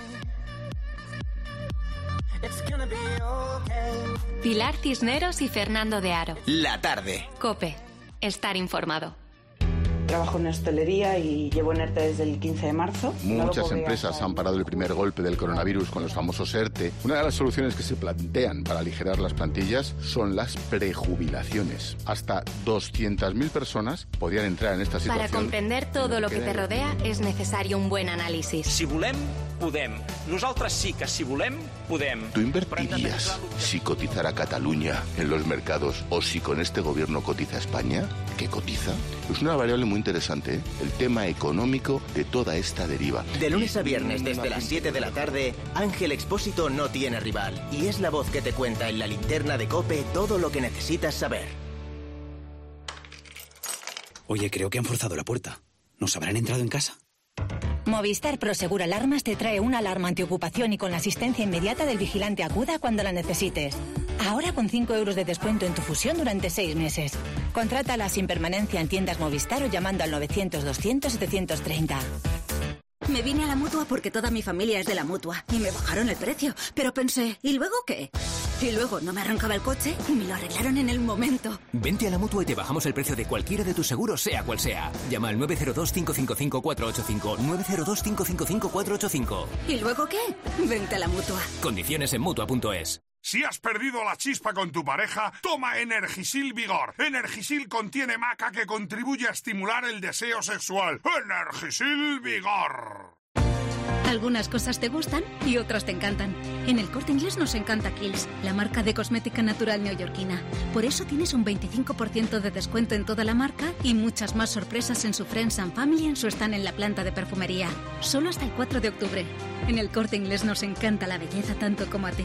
Pilar Cisneros y Fernando de Aro. La tarde. COPE. Estar informado. Trabajo en hostelería y llevo en ERTE desde el quince de marzo. No lo Muchas podía empresas hacer. han parado el primer golpe del coronavirus con los famosos ERTE. Una de las soluciones que se plantean para aligerar las plantillas son las prejubilaciones. Hasta doscientas mil personas podrían entrar en esta situación. Para comprender todo lo que te rodea es necesario un buen análisis. Si volem, podem. Nosaltres sí que si volem, podem. ¿Tú invertirías si cotizara Cataluña en los mercados o si con este gobierno cotiza España? ¿Qué cotiza? Es una variable muy interesante, ¿eh? El tema económico de toda esta deriva. De lunes a viernes desde las siete de la tarde, Ángel Expósito no tiene rival y es la voz que te cuenta en la linterna de COPE todo lo que necesitas saber. Oye, creo que han forzado la puerta. ¿Nos habrán entrado en casa? Movistar Prosegur Alarmas te trae una alarma antiocupación y con la asistencia inmediata del vigilante acuda cuando la necesites. Ahora con cinco euros de descuento en tu fusión durante seis meses. Contrátala sin permanencia en tiendas Movistar o llamando al novecientos doscientos setecientos treinta. Me vine a la Mutua porque toda mi familia es de la Mutua y me bajaron el precio. Pero pensé, ¿y luego qué? Y luego no me arrancaba el coche y me lo arreglaron en el momento. Vente a la Mutua y te bajamos el precio de cualquiera de tus seguros, sea cual sea. Llama al nueve cero dos, cinco cinco cinco, cuatro ocho cinco, nueve cero dos, cinco cinco cinco, cuatro ocho cinco. ¿Y luego qué? Vente a la Mutua. Condiciones en Mutua punto es. Si has perdido la chispa con tu pareja, toma Energisil Vigor. Energisil contiene maca que contribuye a estimular el deseo sexual. Energisil Vigor. Algunas cosas te gustan y otras te encantan. En El Corte Inglés nos encanta Kiehl's, la marca de cosmética natural neoyorquina. Por eso tienes un veinticinco por ciento de descuento en toda la marca y muchas más sorpresas en su Friends and Family en su stand en la planta de perfumería. Solo hasta el cuatro de octubre. En El Corte Inglés nos encanta la belleza tanto como a ti.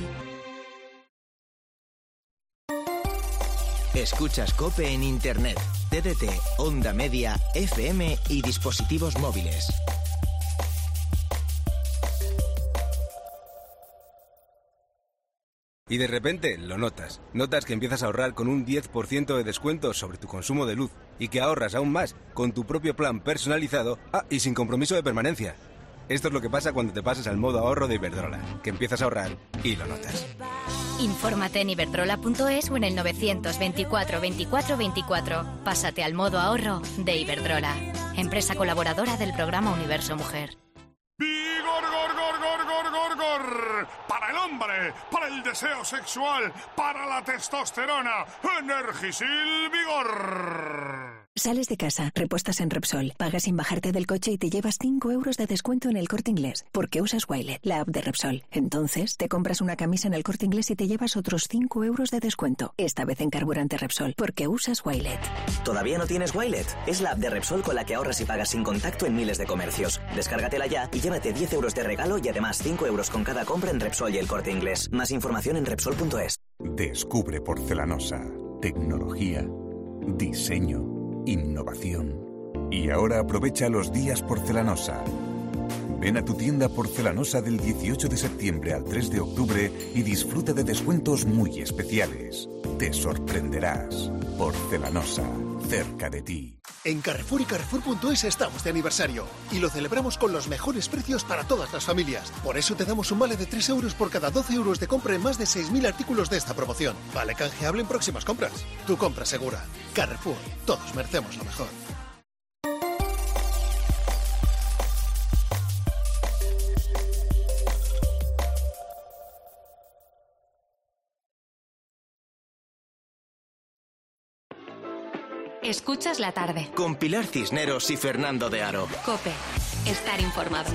Escuchas COPE en Internet, T D T, Onda Media, F M y dispositivos móviles. Y de repente lo notas. Notas que empiezas a ahorrar con un diez por ciento de descuento sobre tu consumo de luz y que ahorras aún más con tu propio plan personalizado ah, y sin compromiso de permanencia. Esto es lo que pasa cuando te pasas al modo ahorro de Iberdrola, que empiezas a ahorrar y lo notas. Infórmate en iberdrola punto es o en el novecientos veinticuatro veinticuatro veinticuatro. Pásate al modo ahorro de Iberdrola, empresa colaboradora del programa Universo Mujer. ¡Vigor, gor, gor, gor, gor, gor, gor! Para el hombre, para el deseo sexual, para la testosterona. Energisil Vigor. Sales de casa, repuestas en Repsol, pagas sin bajarte del coche y te llevas cinco euros de descuento en El Corte Inglés, porque usas Wilet, la app de Repsol. Entonces, te compras una camisa en El Corte Inglés y te llevas otros cinco euros de descuento, esta vez en carburante Repsol, porque usas Wilet. ¿Todavía no tienes Wilet? Es la app de Repsol con la que ahorras y pagas sin contacto en miles de comercios. Descárgatela ya y llévate diez euros de regalo y además cinco euros con cada compra en Repsol y El Corte Inglés. Más información en Repsol punto es. Descubre Porcelanosa. Tecnología, diseño, innovación. Y ahora aprovecha los días Porcelanosa. Ven a tu tienda Porcelanosa del dieciocho de septiembre al tres de octubre y disfruta de descuentos muy especiales. Te sorprenderás. Porcelanosa, cerca de ti. En Carrefour y Carrefour punto es estamos de aniversario y lo celebramos con los mejores precios para todas las familias. Por eso te damos un vale de tres euros por cada doce euros de compra en más de seis mil artículos de esta promoción. Vale canjeable en próximas compras. Tu compra segura. Carrefour. Todos merecemos lo mejor. Escuchas la tarde. Con Pilar Cisneros y Fernando de Aro. COPE. Estar informado.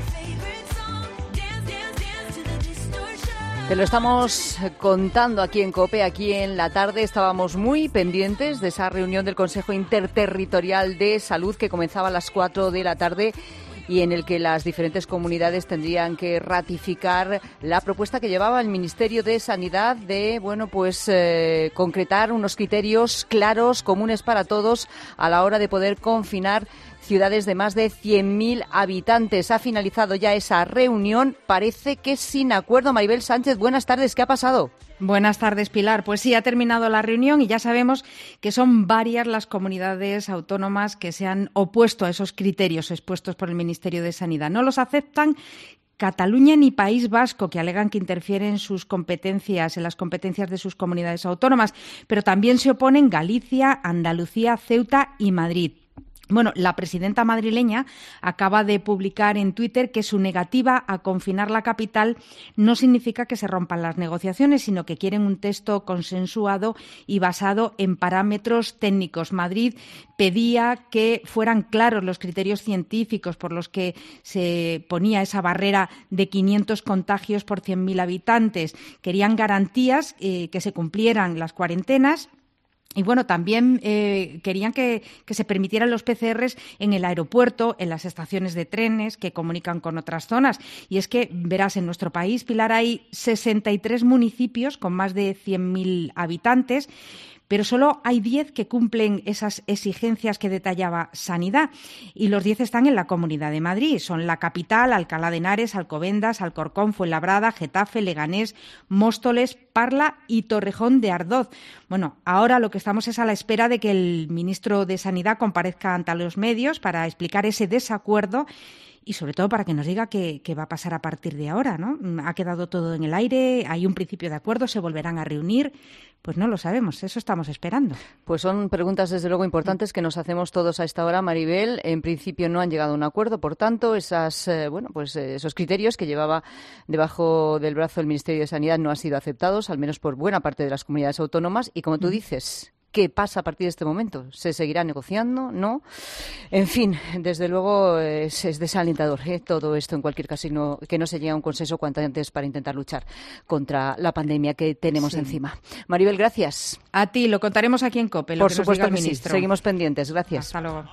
Te lo estamos contando aquí en COPE, aquí en la tarde. Estábamos muy pendientes de esa reunión del Consejo Interterritorial de Salud que comenzaba a las cuatro de la tarde y en el que las diferentes comunidades tendrían que ratificar la propuesta que llevaba el Ministerio de Sanidad de, bueno, pues eh, concretar unos criterios claros, comunes para todos a la hora de poder confinar ciudades de más de cien mil habitantes. Ha finalizado ya esa reunión, parece que sin acuerdo. Maribel Sánchez, buenas tardes, ¿qué ha pasado? Buenas tardes, Pilar. Pues sí, ha terminado la reunión y ya sabemos que son varias las comunidades autónomas que se han opuesto a esos criterios expuestos por el Ministerio de Sanidad. No los aceptan Cataluña ni País Vasco, que alegan que interfieren sus competencias, en las competencias de sus comunidades autónomas, pero también se oponen Galicia, Andalucía, Ceuta y Madrid. Bueno, la presidenta madrileña acaba de publicar en Twitter que su negativa a confinar la capital no significa que se rompan las negociaciones, sino que quieren un texto consensuado y basado en parámetros técnicos. Madrid pedía que fueran claros los criterios científicos por los que se ponía esa barrera de quinientos contagios por cien mil habitantes. Querían garantías, eh, que se cumplieran las cuarentenas. Y bueno, también eh, querían que, que se permitieran los P C Rs en el aeropuerto, en las estaciones de trenes que comunican con otras zonas. Y es que, verás, en nuestro país, Pilar, hay sesenta y tres municipios con más de cien mil habitantes, pero solo hay diez que cumplen esas exigencias que detallaba Sanidad y los diez están en la Comunidad de Madrid. Son la capital, Alcalá de Henares, Alcobendas, Alcorcón, Fuenlabrada, Getafe, Leganés, Móstoles, Parla y Torrejón de Ardoz. Bueno, ahora lo que estamos es a la espera de que el ministro de Sanidad comparezca ante los medios para explicar ese desacuerdo y sobre todo para que nos diga qué, qué va a pasar a partir de ahora, ¿no? Ha quedado todo en el aire, hay un principio de acuerdo, se volverán a reunir. Pues no lo sabemos, eso estamos esperando. Pues son preguntas desde luego importantes que nos hacemos todos a esta hora, Maribel. En principio no han llegado a un acuerdo, por tanto, esas, eh, bueno, pues eh, esos criterios que llevaba debajo del brazo el Ministerio de Sanidad no han sido aceptados, al menos por buena parte de las comunidades autónomas. Y como tú dices, ¿qué pasa a partir de este momento? ¿Se seguirá negociando? ¿No? En fin, desde luego es, es desalentador ¿eh? todo esto, en cualquier caso, y no, que no se llegue a un consenso cuanto antes para intentar luchar contra la pandemia que tenemos sí. encima. Maribel, gracias. A ti, lo contaremos aquí en COPE. Lo Por que supuesto nos diga que el ministro. sí, seguimos pendientes. Gracias. Hasta luego.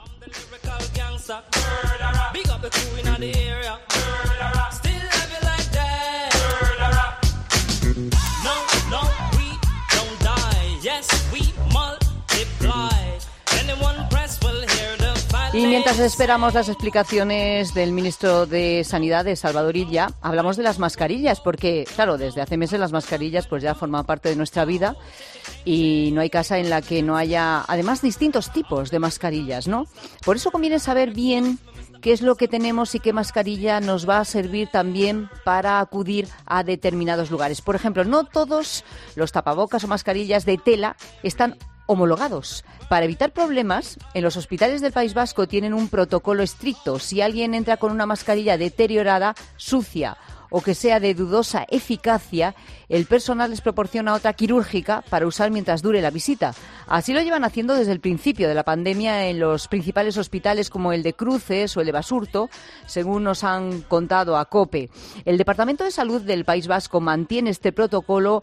Y mientras esperamos las explicaciones del ministro de Sanidad, de Salvador Illa, hablamos de las mascarillas, porque, claro, desde hace meses las mascarillas pues ya forman parte de nuestra vida y no hay casa en la que no haya, además, distintos tipos de mascarillas, ¿no? Por eso conviene saber bien qué es lo que tenemos y qué mascarilla nos va a servir también para acudir a determinados lugares. Por ejemplo, no todos los tapabocas o mascarillas de tela están homologados. Para evitar problemas, en los hospitales del País Vasco tienen un protocolo estricto. Si alguien entra con una mascarilla deteriorada, sucia o que sea de dudosa eficacia, el personal les proporciona otra quirúrgica para usar mientras dure la visita. Así lo llevan haciendo desde el principio de la pandemia en los principales hospitales como el de Cruces o el de Basurto, según nos han contado a COPE. El Departamento de Salud del País Vasco mantiene este protocolo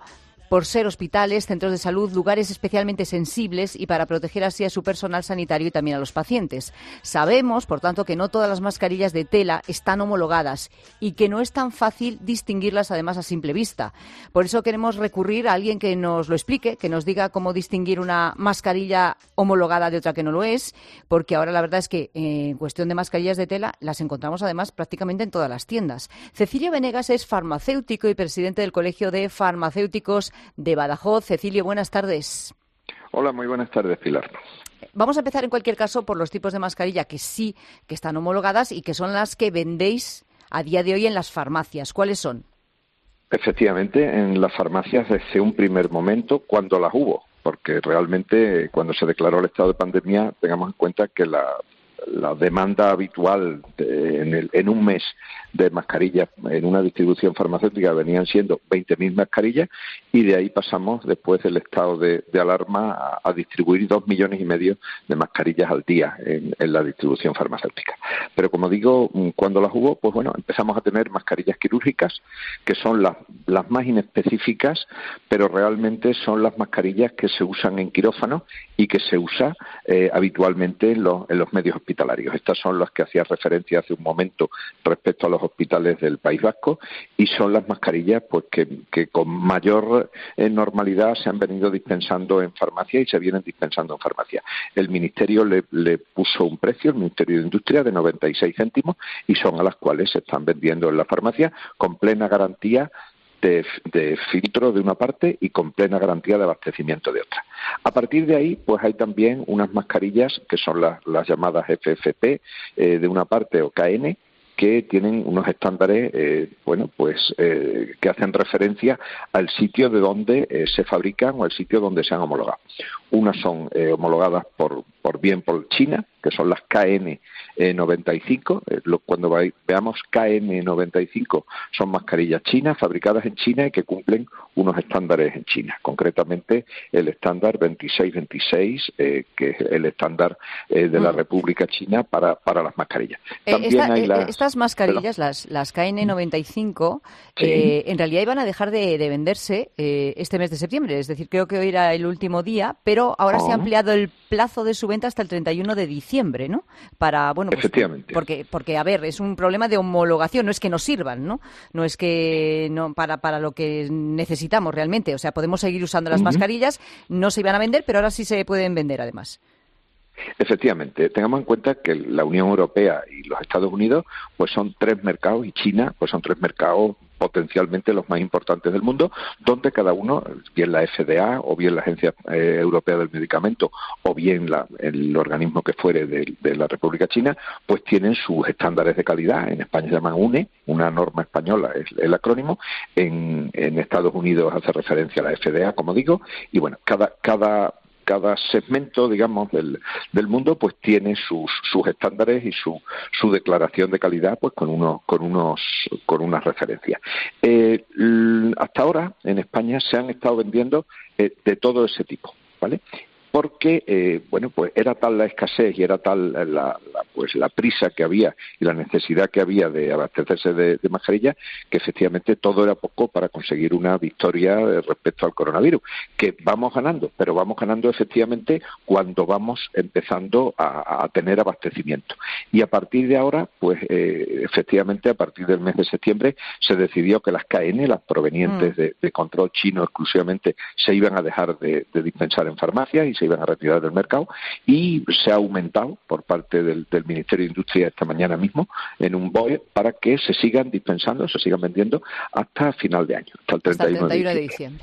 por ser hospitales, centros de salud, lugares especialmente sensibles y para proteger así a su personal sanitario y también a los pacientes. Sabemos, por tanto, que no todas las mascarillas de tela están homologadas y que no es tan fácil distinguirlas además a simple vista. Por eso queremos recurrir a alguien que nos lo explique, que nos diga cómo distinguir una mascarilla homologada de otra que no lo es, porque ahora la verdad es que eh, en cuestión de mascarillas de tela las encontramos además prácticamente en todas las tiendas. Cecilio Venegas es farmacéutico y presidente del Colegio de Farmacéuticos de Badajoz. Cecilio, buenas tardes. Hola, muy buenas tardes, Pilar. Vamos a empezar en cualquier caso por los tipos de mascarilla que sí que están homologadas y que son las que vendéis a día de hoy en las farmacias. ¿Cuáles son? Efectivamente, en las farmacias desde un primer momento, cuando las hubo, porque realmente cuando se declaró el estado de pandemia, tengamos en cuenta que la la demanda habitual de, en, el, en un mes de mascarillas en una distribución farmacéutica venían siendo veinte mil mascarillas y de ahí pasamos después del estado de, de alarma a, a distribuir dos millones y medio de mascarillas al día en, en la distribución farmacéutica. Pero como digo, cuando las hubo, pues bueno, empezamos a tener mascarillas quirúrgicas que son las, las más inespecíficas, pero realmente son las mascarillas que se usan en quirófano y que se usa eh, habitualmente en los, en los medios hospitalarios. Estas son las que hacía referencia hace un momento respecto a los hospitales del País Vasco y son las mascarillas pues que, que con mayor eh, normalidad se han venido dispensando en farmacia y se vienen dispensando en farmacia. El Ministerio le, le puso un precio, el Ministerio de Industria, de noventa y seis céntimos y son a las cuales se están vendiendo en la farmacia con plena garantía De, de filtro de una parte y con plena garantía de abastecimiento de otra. A partir de ahí, pues hay también unas mascarillas que son las, las llamadas F F P eh, de una parte o K N, que tienen unos estándares, eh, bueno, pues eh, que hacen referencia al sitio de donde eh, se fabrican o al sitio donde se han homologado. Unas son eh, homologadas por, por bien por China, que son las K N noventa y cinco. Eh, lo, cuando ve, veamos K N noventa y cinco, son mascarillas chinas, fabricadas en China y que cumplen unos estándares en China. Concretamente, el estándar veintiséis veintiséis, eh, que es el estándar eh, de la mm. República China para, para las mascarillas. También eh, esta, hay eh, las... Estas mascarillas, las, las K N noventa y cinco, sí. eh, en realidad iban a dejar de, de venderse eh, este mes de septiembre. Es decir, creo que hoy era el último día, pero ahora oh. se ha ampliado el plazo de su venta hasta el treinta y uno de diciembre, ¿no? Para, bueno, pues, efectivamente. Porque, porque, a ver, es un problema de homologación, no es que no sirvan, ¿no? No es que no para, para lo que necesitamos realmente. O sea, podemos seguir usando las uh-huh. mascarillas, no se iban a vender, pero ahora sí se pueden vender además. Efectivamente, tengamos en cuenta que la Unión Europea y los Estados Unidos pues son tres mercados y China pues son tres mercados potencialmente los más importantes del mundo, donde cada uno, bien la F D A o bien la Agencia eh, Europea del Medicamento o bien la, el organismo que fuere de, de la República China, pues tienen sus estándares de calidad. En España se llaman U N E, una norma española es el acrónimo, en, en Estados Unidos hace referencia a la F D A, como digo, y bueno, cada cada cada segmento, digamos, del, del mundo, pues tiene sus, sus estándares y su, su declaración de calidad, pues con unos, con unos, con unas referencias. Eh, hasta ahora, en España, se han estado vendiendo eh, de todo ese tipo, ¿vale? Porque, eh, bueno, pues era tal la escasez y era tal la, la, pues la prisa que había y la necesidad que había de abastecerse de, de mascarillas, que efectivamente todo era poco para conseguir una victoria respecto al coronavirus, que vamos ganando, pero vamos ganando efectivamente cuando vamos empezando a, a tener abastecimiento. Y a partir de ahora, pues eh, efectivamente a partir del mes de septiembre se decidió que las K N, las provenientes mm. de, de control chino exclusivamente, se iban a dejar de, de dispensar en farmacias y se iban a retirar del mercado, y se ha aumentado por parte del, del Ministerio de Industria esta mañana mismo en un B O E para que se sigan dispensando, se sigan vendiendo hasta final de año, hasta el treinta y uno de diciembre.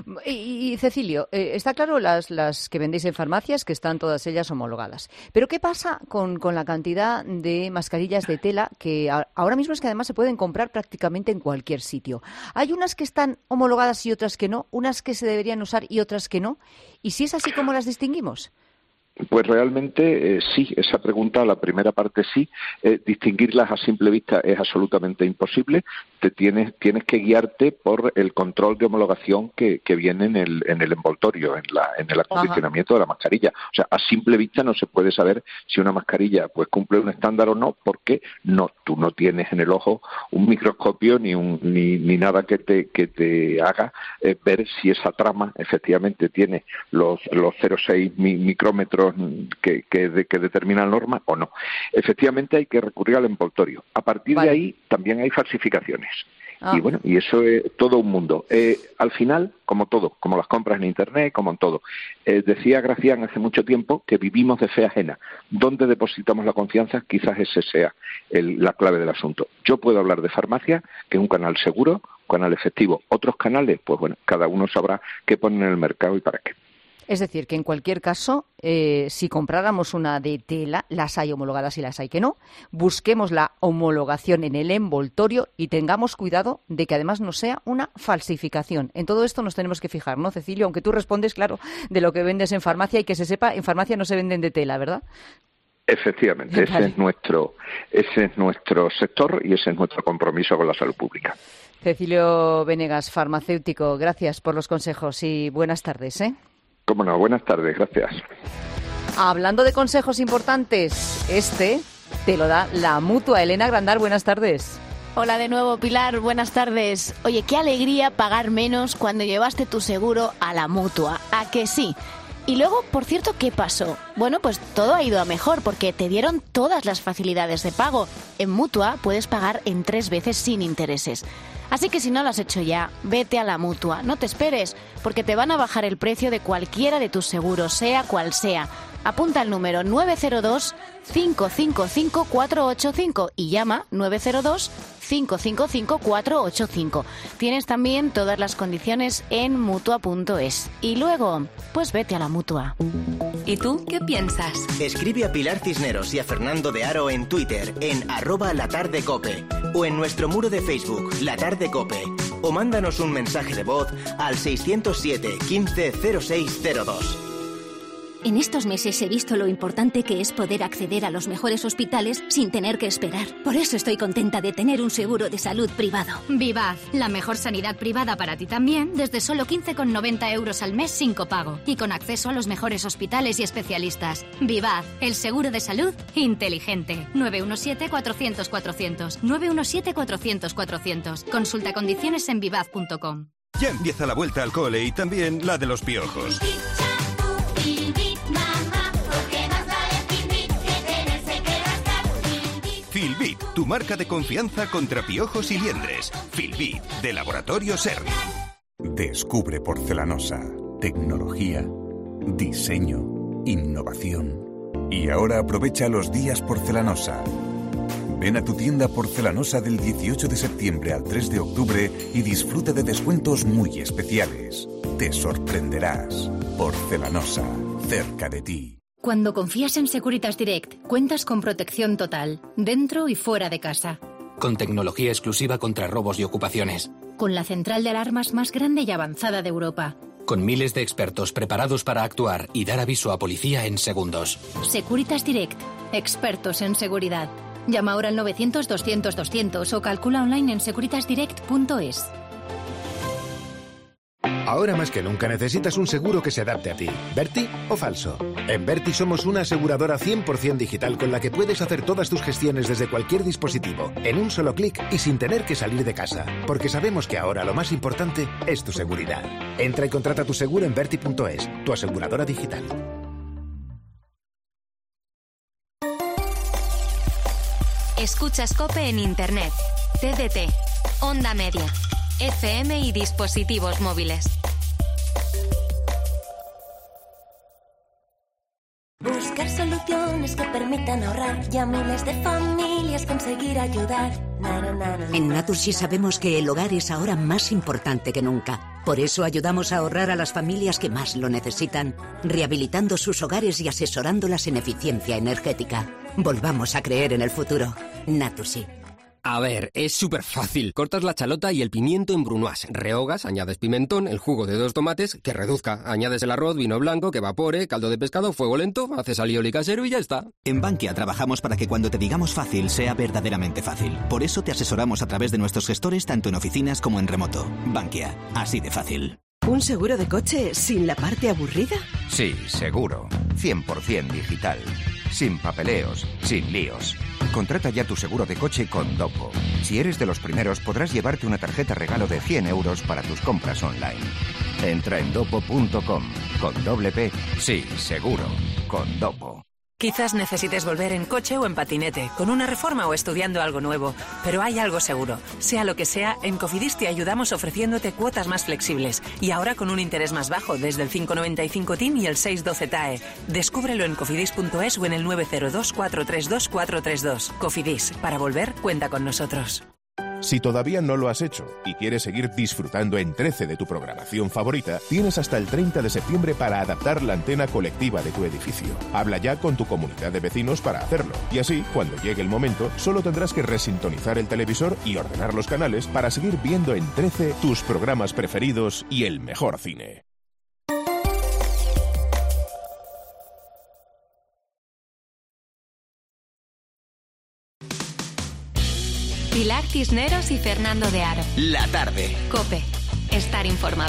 Y, y Cecilio, eh, está claro las, las que vendéis en farmacias, que están todas ellas homologadas. Pero ¿qué pasa con, con la cantidad de mascarillas de tela que a, ahora mismo es que además se pueden comprar prácticamente en cualquier sitio? Hay unas que están homologadas y otras que no, unas que se deberían usar y otras que no. ¿Y si es así, cómo las distinguimos? Pues realmente eh, sí, esa pregunta, la primera parte sí, eh, distinguirlas a simple vista es absolutamente imposible, te tienes tienes que guiarte por el control de homologación que, que viene en el, en el envoltorio, en, la, en el acondicionamiento Ajá. de la mascarilla. O sea, a simple vista no se puede saber si una mascarilla pues cumple un estándar o no, porque no tú no tienes en el ojo un microscopio ni un, ni, ni nada que te que te haga eh, ver si esa trama efectivamente tiene los los cero coma seis micrómetros que, que, de, que determina la norma o no. Efectivamente hay que recurrir al envoltorio. A partir vale. de ahí también hay falsificaciones. Ah. Y bueno, y eso es todo un mundo. Eh, al final, como todo, como las compras en Internet, como en todo. Eh, decía Gracián hace mucho tiempo que vivimos de fe ajena. ¿Dónde depositamos la confianza? Quizás ese sea el, la clave del asunto. Yo puedo hablar de farmacia, que es un canal seguro, un canal efectivo. Otros canales, pues bueno, cada uno sabrá qué ponen en el mercado y para qué. Es decir, que en cualquier caso, eh, si compráramos una de tela, las hay homologadas y las hay que no, busquemos la homologación en el envoltorio y tengamos cuidado de que además no sea una falsificación. En todo esto nos tenemos que fijar, ¿no, Cecilio? Aunque tú respondes, claro, de lo que vendes en farmacia y que se sepa, en farmacia no se venden de tela, ¿verdad? Efectivamente, ese vale. es nuestro, ese es nuestro sector y ese es nuestro compromiso con la salud pública. Cecilio Venegas, farmacéutico, gracias por los consejos y buenas tardes, ¿eh? Cómo no, buenas tardes, gracias. Hablando de consejos importantes, este te lo da la Mutua. Elena Grandal, buenas tardes. Hola de nuevo, Pilar, buenas tardes. Oye, qué alegría pagar menos cuando llevaste tu seguro a la Mutua. ¿A que sí? Y luego, por cierto, ¿qué pasó? Bueno, pues todo ha ido a mejor porque te dieron todas las facilidades de pago. En Mutua puedes pagar en tres veces sin intereses. Así que si no lo has hecho ya, vete a la Mutua. No te esperes, porque te van a bajar el precio de cualquiera de tus seguros, sea cual sea. Apunta el número nueve cero dos, cinco cinco cinco, cuatro ocho cinco y llama nueve cero dos, cinco cinco cinco, cuatro ocho cinco. Tienes también todas las condiciones en mutua punto es. Y luego, pues vete a la Mutua. ¿Y tú qué piensas? Escribe a Pilar Cisneros y a Fernando de Aro en Twitter, en arroba latardecope, o en nuestro muro de Facebook, La Tarde Cope, o mándanos un mensaje de voz al seiscientos siete, quince, cero seis cero dos. En estos meses he visto lo importante que es poder acceder a los mejores hospitales sin tener que esperar. Por eso estoy contenta de tener un seguro de salud privado. Vivaz, la mejor sanidad privada para ti también, desde solo quince con noventa euros al mes sin copago y con acceso a los mejores hospitales y especialistas. Vivaz, el seguro de salud inteligente. nueve uno siete, cuatrocientos, cuatrocientos. nueve uno siete, cuatrocientos, cuatrocientos. Consulta condiciones en vivaz punto com. Ya empieza la vuelta al cole y también la de los piojos. Filbit, tu marca de confianza contra piojos y liendres. Filbit, de Laboratorio Serri. Descubre Porcelanosa. Tecnología, diseño, innovación. Y ahora aprovecha los días Porcelanosa. Ven a tu tienda Porcelanosa del dieciocho de septiembre al tres de octubre y disfruta de descuentos muy especiales. Te sorprenderás. Porcelanosa, cerca de ti. Cuando confías en Securitas Direct, cuentas con protección total, dentro y fuera de casa. Con tecnología exclusiva contra robos y ocupaciones. Con la central de alarmas más grande y avanzada de Europa. Con miles de expertos preparados para actuar y dar aviso a policía en segundos. Securitas Direct, expertos en seguridad. Llama ahora al novecientos, doscientos, doscientos o calcula online en securitas direct punto es. Ahora más que nunca necesitas un seguro que se adapte a ti. ¿Berti o falso? En Berti somos una aseguradora cien por ciento digital con la que puedes hacer todas tus gestiones desde cualquier dispositivo, en un solo clic y sin tener que salir de casa. Porque sabemos que ahora lo más importante es tu seguridad. Entra y contrata tu seguro en berti punto es, tu aseguradora digital. Escuchas COPE en Internet, T D T, Onda Media, F M y dispositivos móviles. Buscar soluciones que permitan ahorrar y a miles de familias conseguir ayudar. Na, na, na, na. En Naturgy sabemos que el hogar es ahora más importante que nunca. Por eso ayudamos a ahorrar a las familias que más lo necesitan, rehabilitando sus hogares y asesorándolas en eficiencia energética. Volvamos a creer en el futuro. Naturgy. A ver, es súper fácil. Cortas la chalota y el pimiento en brunoise. Rehogas, añades pimentón, el jugo de dos tomates, que reduzca. Añades el arroz, vino blanco, que evapore, caldo de pescado, fuego lento, haces alioli casero y ya está. En Bankia trabajamos para que cuando te digamos fácil, sea verdaderamente fácil. Por eso te asesoramos a través de nuestros gestores tanto en oficinas como en remoto. Bankia, así de fácil. ¿Un seguro de coche sin la parte aburrida? Sí, seguro. cien por ciento digital. Sin papeleos, sin líos. Contrata ya tu seguro de coche con Dopo. Si eres de los primeros, podrás llevarte una tarjeta regalo de cien euros para tus compras online. Entra en dopo punto com. Con doble P, sí, seguro. Con Dopo. Quizás necesites volver en coche o en patinete, con una reforma o estudiando algo nuevo. Pero hay algo seguro. Sea lo que sea, en Cofidis te ayudamos ofreciéndote cuotas más flexibles. Y ahora con un interés más bajo, desde el cinco coma noventa y cinco T I N y el seis coma doce T A E. Descúbrelo en cofidis punto es o en el nueve cero dos, cuatro tres dos, cuatro tres dos. Cofidis, para volver, cuenta con nosotros. Si todavía no lo has hecho y quieres seguir disfrutando en trece de tu programación favorita, tienes hasta el treinta de septiembre para adaptar la antena colectiva de tu edificio. Habla ya con tu comunidad de vecinos para hacerlo. Y así, cuando llegue el momento, solo tendrás que resintonizar el televisor y ordenar los canales para seguir viendo en trece tus programas preferidos y el mejor cine. Pilar Cisneros y Fernando de Aro. La tarde. COPE. Estar informado.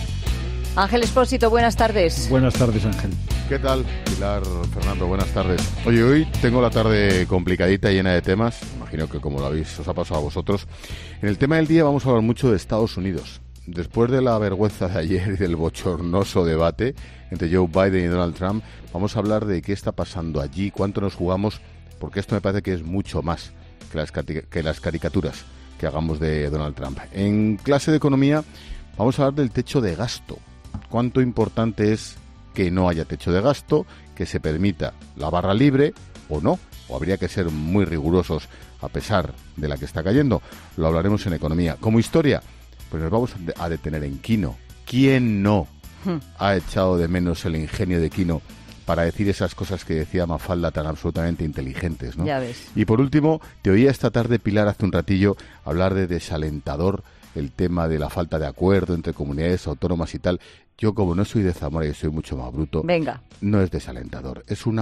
Ángel Expósito, buenas tardes. Buenas tardes, Ángel. ¿Qué tal, Pilar, Fernando? Buenas tardes. Oye, hoy tengo la tarde complicadita, llena de temas. Imagino que como lo habéis, os ha pasado a vosotros. En el tema del día vamos a hablar mucho de Estados Unidos. Después de la vergüenza de ayer y del bochornoso debate entre Joe Biden y Donald Trump, vamos a hablar de qué está pasando allí, cuánto nos jugamos, porque esto me parece que es mucho más que las, que las caricaturas que hagamos de Donald Trump. En clase de economía vamos a hablar del techo de gasto. Cuánto importante es que no haya techo de gasto, que se permita la barra libre o no, o habría que ser muy rigurosos a pesar de la que está cayendo. Lo hablaremos en economía. Como historia, pues nos vamos a detener en Quino. ¿Quién no ha echado de menos el ingenio de Quino para decir esas cosas que decía Mafalda tan absolutamente inteligentes, ¿no? Ya ves. Y por último, te oía esta tarde, Pilar, hace un ratillo, hablar de desalentador el tema de la falta de acuerdo entre comunidades autónomas y tal. Yo, como no soy de Zamora y soy mucho más bruto, venga, no es desalentador, es una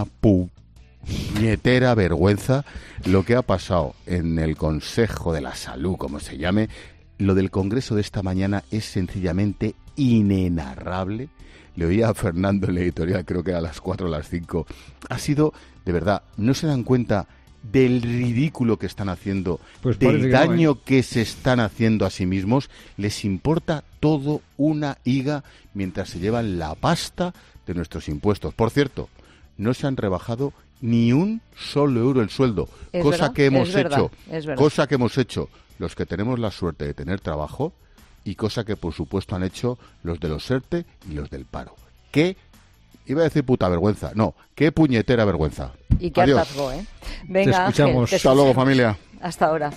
puñetera vergüenza lo que ha pasado en el Consejo de la Salud, como se llame. Lo del Congreso de esta mañana es sencillamente inenarrable. Le oía a Fernando en la editorial, creo que a las cuatro o las cinco. Ha sido, de verdad, no se dan cuenta del ridículo que están haciendo, pues del daño que, no, ¿eh? que se están haciendo a sí mismos. Les importa todo una higa mientras se llevan la pasta de nuestros impuestos. Por cierto, no se han rebajado ni un solo euro el sueldo, ¿Es cosa verdad? que hemos es hecho, verdad, cosa que hemos hecho los que tenemos la suerte de tener trabajo. Y cosa que, por supuesto, han hecho los de los ERTE y los del paro. ¿Qué? Iba a decir puta vergüenza. No, qué puñetera vergüenza. Y qué Adiós. hartazgo, ¿eh? Venga, te escuchamos. Ángel, te Hasta luego, familia. Hasta ahora.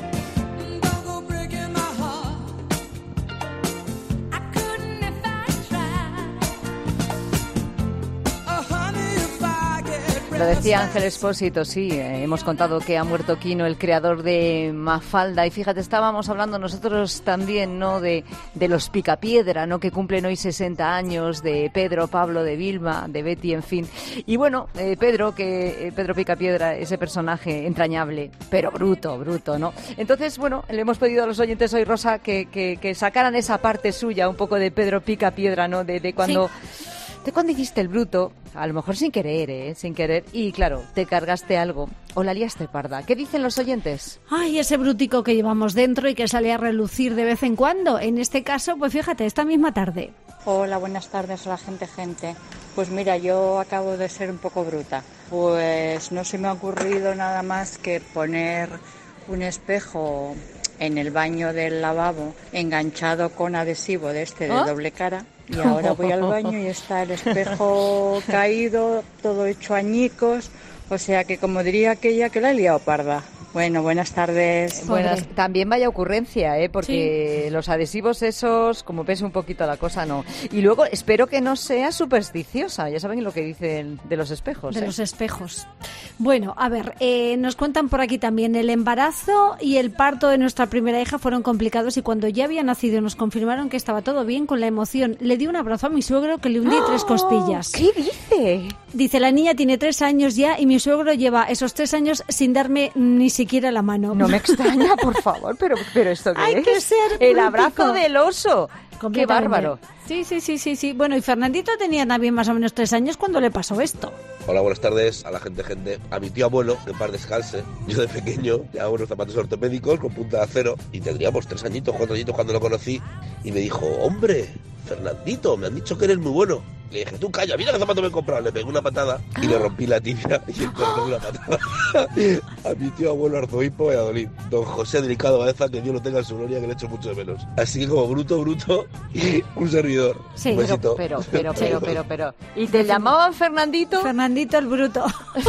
Lo decía Ángel Expósito, sí, eh, hemos contado que ha muerto Quino, el creador de Mafalda, y fíjate, estábamos hablando nosotros también, ¿no?, de, de los Picapiedra, ¿no?, que cumplen hoy sesenta años, de Pedro, Pablo, de Vilma, de Betty, en fin. Y bueno, eh, Pedro, que eh, Pedro Picapiedra, ese personaje entrañable, pero bruto, bruto, ¿no? Entonces, bueno, le hemos pedido a los oyentes hoy, Rosa, que, que, que sacaran esa parte suya, un poco de Pedro Picapiedra, ¿no?, de, de cuando... Sí. De cuando hiciste el bruto, a lo mejor sin querer, ¿eh? Sin querer, y claro, te cargaste algo o la liaste parda. ¿Qué dicen los oyentes? Ay, ese brutico que llevamos dentro y que sale a relucir de vez en cuando. En este caso, pues fíjate, esta misma tarde. Hola, buenas tardes a la gente, gente. Pues mira, yo acabo de ser un poco bruta. Pues no se me ha ocurrido nada más que poner un espejo en el baño del lavabo enganchado con adhesivo de este de ¿Oh? doble cara. Y ahora voy al baño y está el espejo caído, todo hecho añicos, o sea que como diría aquella que la he liado parda. Bueno, buenas tardes. Buenas, también vaya ocurrencia, ¿eh? Porque sí. Los adhesivos esos, como pese un poquito la cosa, no. Y luego, espero que no sea supersticiosa. Ya saben lo que dicen de los espejos. De ¿eh? los espejos. Bueno, a ver, eh, nos cuentan por aquí también, el embarazo y el parto de nuestra primera hija fueron complicados y cuando ya había nacido nos confirmaron que estaba todo bien. Con la emoción le di un abrazo a mi suegro que le hundí ¡Oh! tres costillas. ¿Qué dice? Dice, la niña tiene tres años ya y mi suegro lleva esos tres años sin darme ni siquiera la mano. No me extraña, por favor, pero, pero ¿esto qué Hay es? que ser el práctico. Abrazo del oso. ¡Qué bárbaro! Sí, sí, sí, sí, sí. Bueno, y Fernandito tenía también más o menos tres años cuando le pasó esto. Hola, buenas tardes a la gente, gente. A mi tío abuelo, que en paz descanse, yo de pequeño llevaba unos zapatos ortopédicos con punta de acero y tendríamos tres añitos, cuatro añitos cuando lo conocí y me dijo, hombre, Fernandito, me han dicho que eres muy bueno. Le dije, tú calla, mira qué zapato me he comprado. Le pegué una patada y le rompí la tibia y entonces una patada a mi tío abuelo arzobispo de Valladolid, don José Delicado Baeza, que Dios lo tenga en su gloria, que le echo mucho de menos. Así que como bruto, bruto, un servidor. Sí, un besito. Pero, pero, pero, pero, pero. ¿Y te llamaban Fernandito? Fernandito el bruto.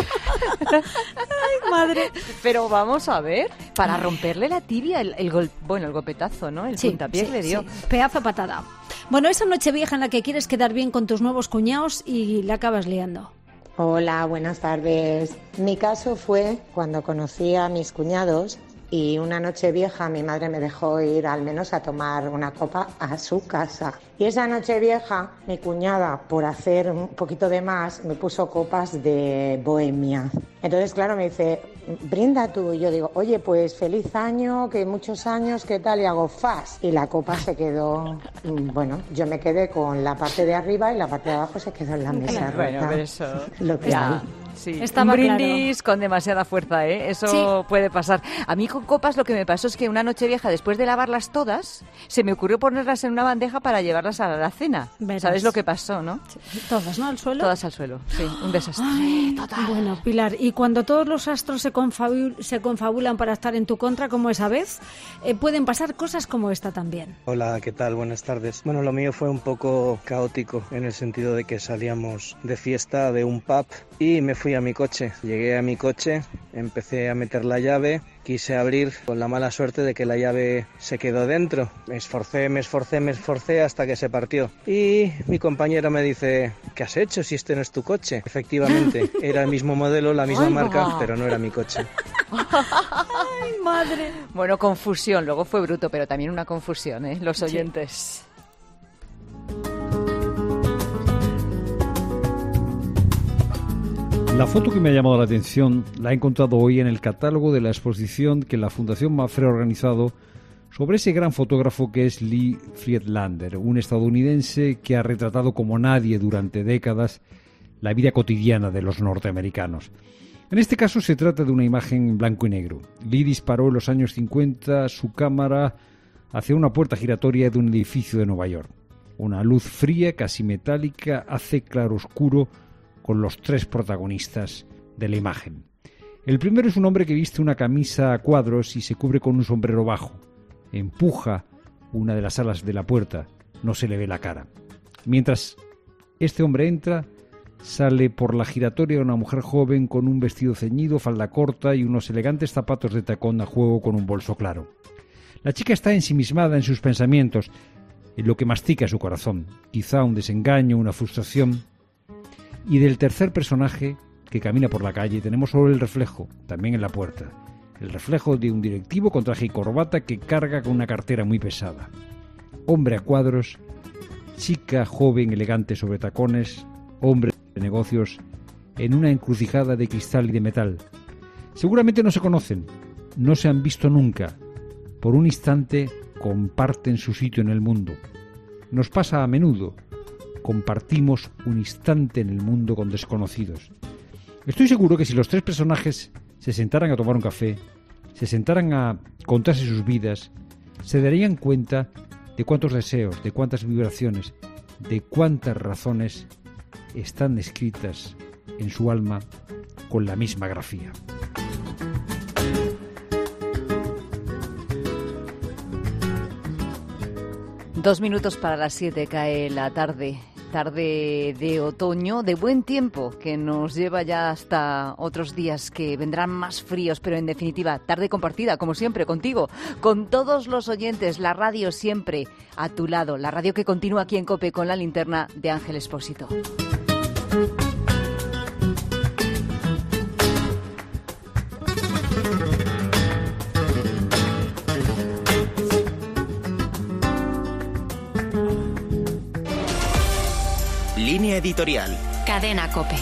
Ay, madre. Pero vamos a ver, para romperle la tibia, el, el gol, bueno, el golpetazo, ¿no? El sí, puntapié sí, le dio. Sí. Pedazo patada. Bueno, esa noche vieja en la que quieres quedar bien con tus nuevos cuñados y la acabas liando. Hola, buenas tardes. Mi caso fue cuando conocí a mis cuñados y una noche vieja mi madre me dejó ir al menos a tomar una copa a su casa. Y esa noche vieja mi cuñada, por hacer un poquito de más, me puso copas de bohemia. Entonces, claro, me dice, brinda tú. Y yo digo, oye, pues feliz año, que muchos años, ¿qué tal? Y hago fast. Y la copa se quedó, bueno, yo me quedé con la parte de arriba y la parte de abajo se quedó en la mesa. Bueno, rota. pero eso... Lo que ya. hay. Sí, Estaba un brindis claro. con demasiada fuerza, ¿eh? Eso sí. puede pasar. A mí con copas lo que me pasó es que una noche vieja, después de lavarlas todas, se me ocurrió ponerlas en una bandeja para llevarlas a la cena. Verás. ¿Sabes lo que pasó, no? Sí. Todas, ¿no? Al suelo. Todas al suelo, sí, un desastre. Ay, total. Bueno, Pilar, y cuando todos los astros se, confabul- se confabulan para estar en tu contra, como esa vez, eh, pueden pasar cosas como esta también. Hola, ¿qué tal? Buenas tardes. Bueno, lo mío fue un poco caótico en el sentido de que salíamos de fiesta de un pub y me fui a mi coche. Llegué a mi coche, empecé a meter la llave, quise abrir con la mala suerte de que la llave se quedó dentro. Me esforcé, me esforcé, me esforcé hasta que se partió. Y mi compañero me dice, ¿qué has hecho si este no es tu coche? Efectivamente, era el mismo modelo, la misma Ay, marca, va. pero no era mi coche. ¡Ay, madre! Bueno, confusión, luego fue bruto, pero también una confusión, ¿eh? Los oyentes. Sí. La foto que me ha llamado la atención la he encontrado hoy en el catálogo de la exposición que la Fundación Mapfre ha organizado sobre ese gran fotógrafo que es Lee Friedlander, un estadounidense que ha retratado como nadie durante décadas la vida cotidiana de los norteamericanos. En este caso se trata de una imagen en blanco y negro. Lee disparó en los años cincuenta su cámara hacia una puerta giratoria de un edificio de Nueva York. Una luz fría, casi metálica, hace claroscuro con los tres protagonistas de la imagen. El primero es un hombre que viste una camisa a cuadros y se cubre con un sombrero bajo. Empuja una de las alas de la puerta, no se le ve la cara. Mientras este hombre entra, sale por la giratoria una mujer joven con un vestido ceñido, falda corta y unos elegantes zapatos de tacón a juego con un bolso claro. La chica está ensimismada en sus pensamientos, en lo que mastica su corazón, quizá un desengaño, una frustración. Y del tercer personaje que camina por la calle tenemos solo el reflejo, también en la puerta. El reflejo de un directivo con traje y corbata que carga con una cartera muy pesada. Hombre a cuadros, chica joven elegante sobre tacones, hombre de negocios, en una encrucijada de cristal y de metal. Seguramente no se conocen, no se han visto nunca. Por un instante comparten su sitio en el mundo. Nos pasa a menudo. Compartimos un instante en el mundo con desconocidos. Estoy seguro que si los tres personajes se sentaran a tomar un café, se sentaran a contarse sus vidas, se darían cuenta de cuántos deseos, de cuántas vibraciones, de cuántas razones están escritas en su alma con la misma grafía. Dos minutos para las siete cae la tarde. tarde de otoño, de buen tiempo, que nos lleva ya hasta otros días que vendrán más fríos, pero en definitiva, tarde compartida, como siempre, contigo, con todos los oyentes, la radio siempre a tu lado, la radio que continúa aquí en COPE con la linterna de Ángel Expósito. Línea editorial. Cadena COPE.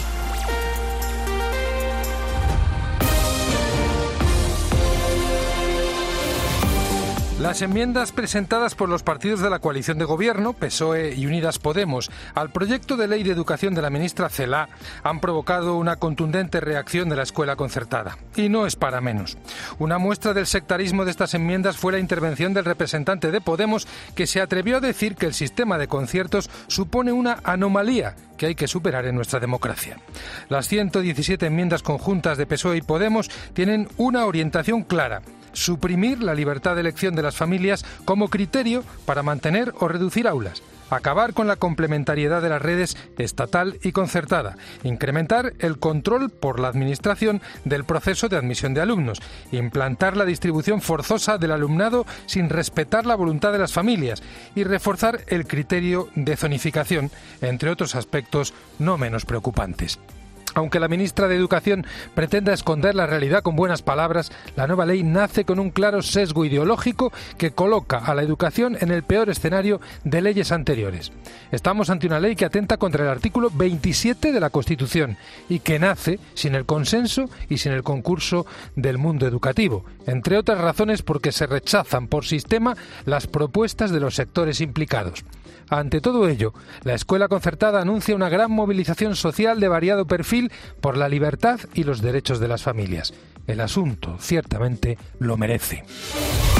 Las enmiendas presentadas por los partidos de la coalición de gobierno, P S O E y Unidas Podemos, al proyecto de ley de educación de la ministra Celaá han provocado una contundente reacción de la escuela concertada. Y no es para menos. Una muestra del sectarismo de estas enmiendas fue la intervención del representante de Podemos, que se atrevió a decir que el sistema de conciertos supone una anomalía que hay que superar en nuestra democracia. Las ciento diecisiete enmiendas conjuntas de P S O E y Podemos tienen una orientación clara: suprimir la libertad de elección de las familias como criterio para mantener o reducir aulas, acabar con la complementariedad de las redes estatal y concertada, incrementar el control por la Administración del proceso de admisión de alumnos, implantar la distribución forzosa del alumnado sin respetar la voluntad de las familias y reforzar el criterio de zonificación, entre otros aspectos no menos preocupantes. Aunque la ministra de Educación pretenda esconder la realidad con buenas palabras, la nueva ley nace con un claro sesgo ideológico que coloca a la educación en el peor escenario de leyes anteriores. Estamos ante una ley que atenta contra el artículo veintisiete de la Constitución y que nace sin el consenso y sin el concurso del mundo educativo, entre otras razones porque se rechazan por sistema las propuestas de los sectores implicados. Ante todo ello, la escuela concertada anuncia una gran movilización social de variado perfil por la libertad y los derechos de las familias. El asunto, ciertamente, lo merece.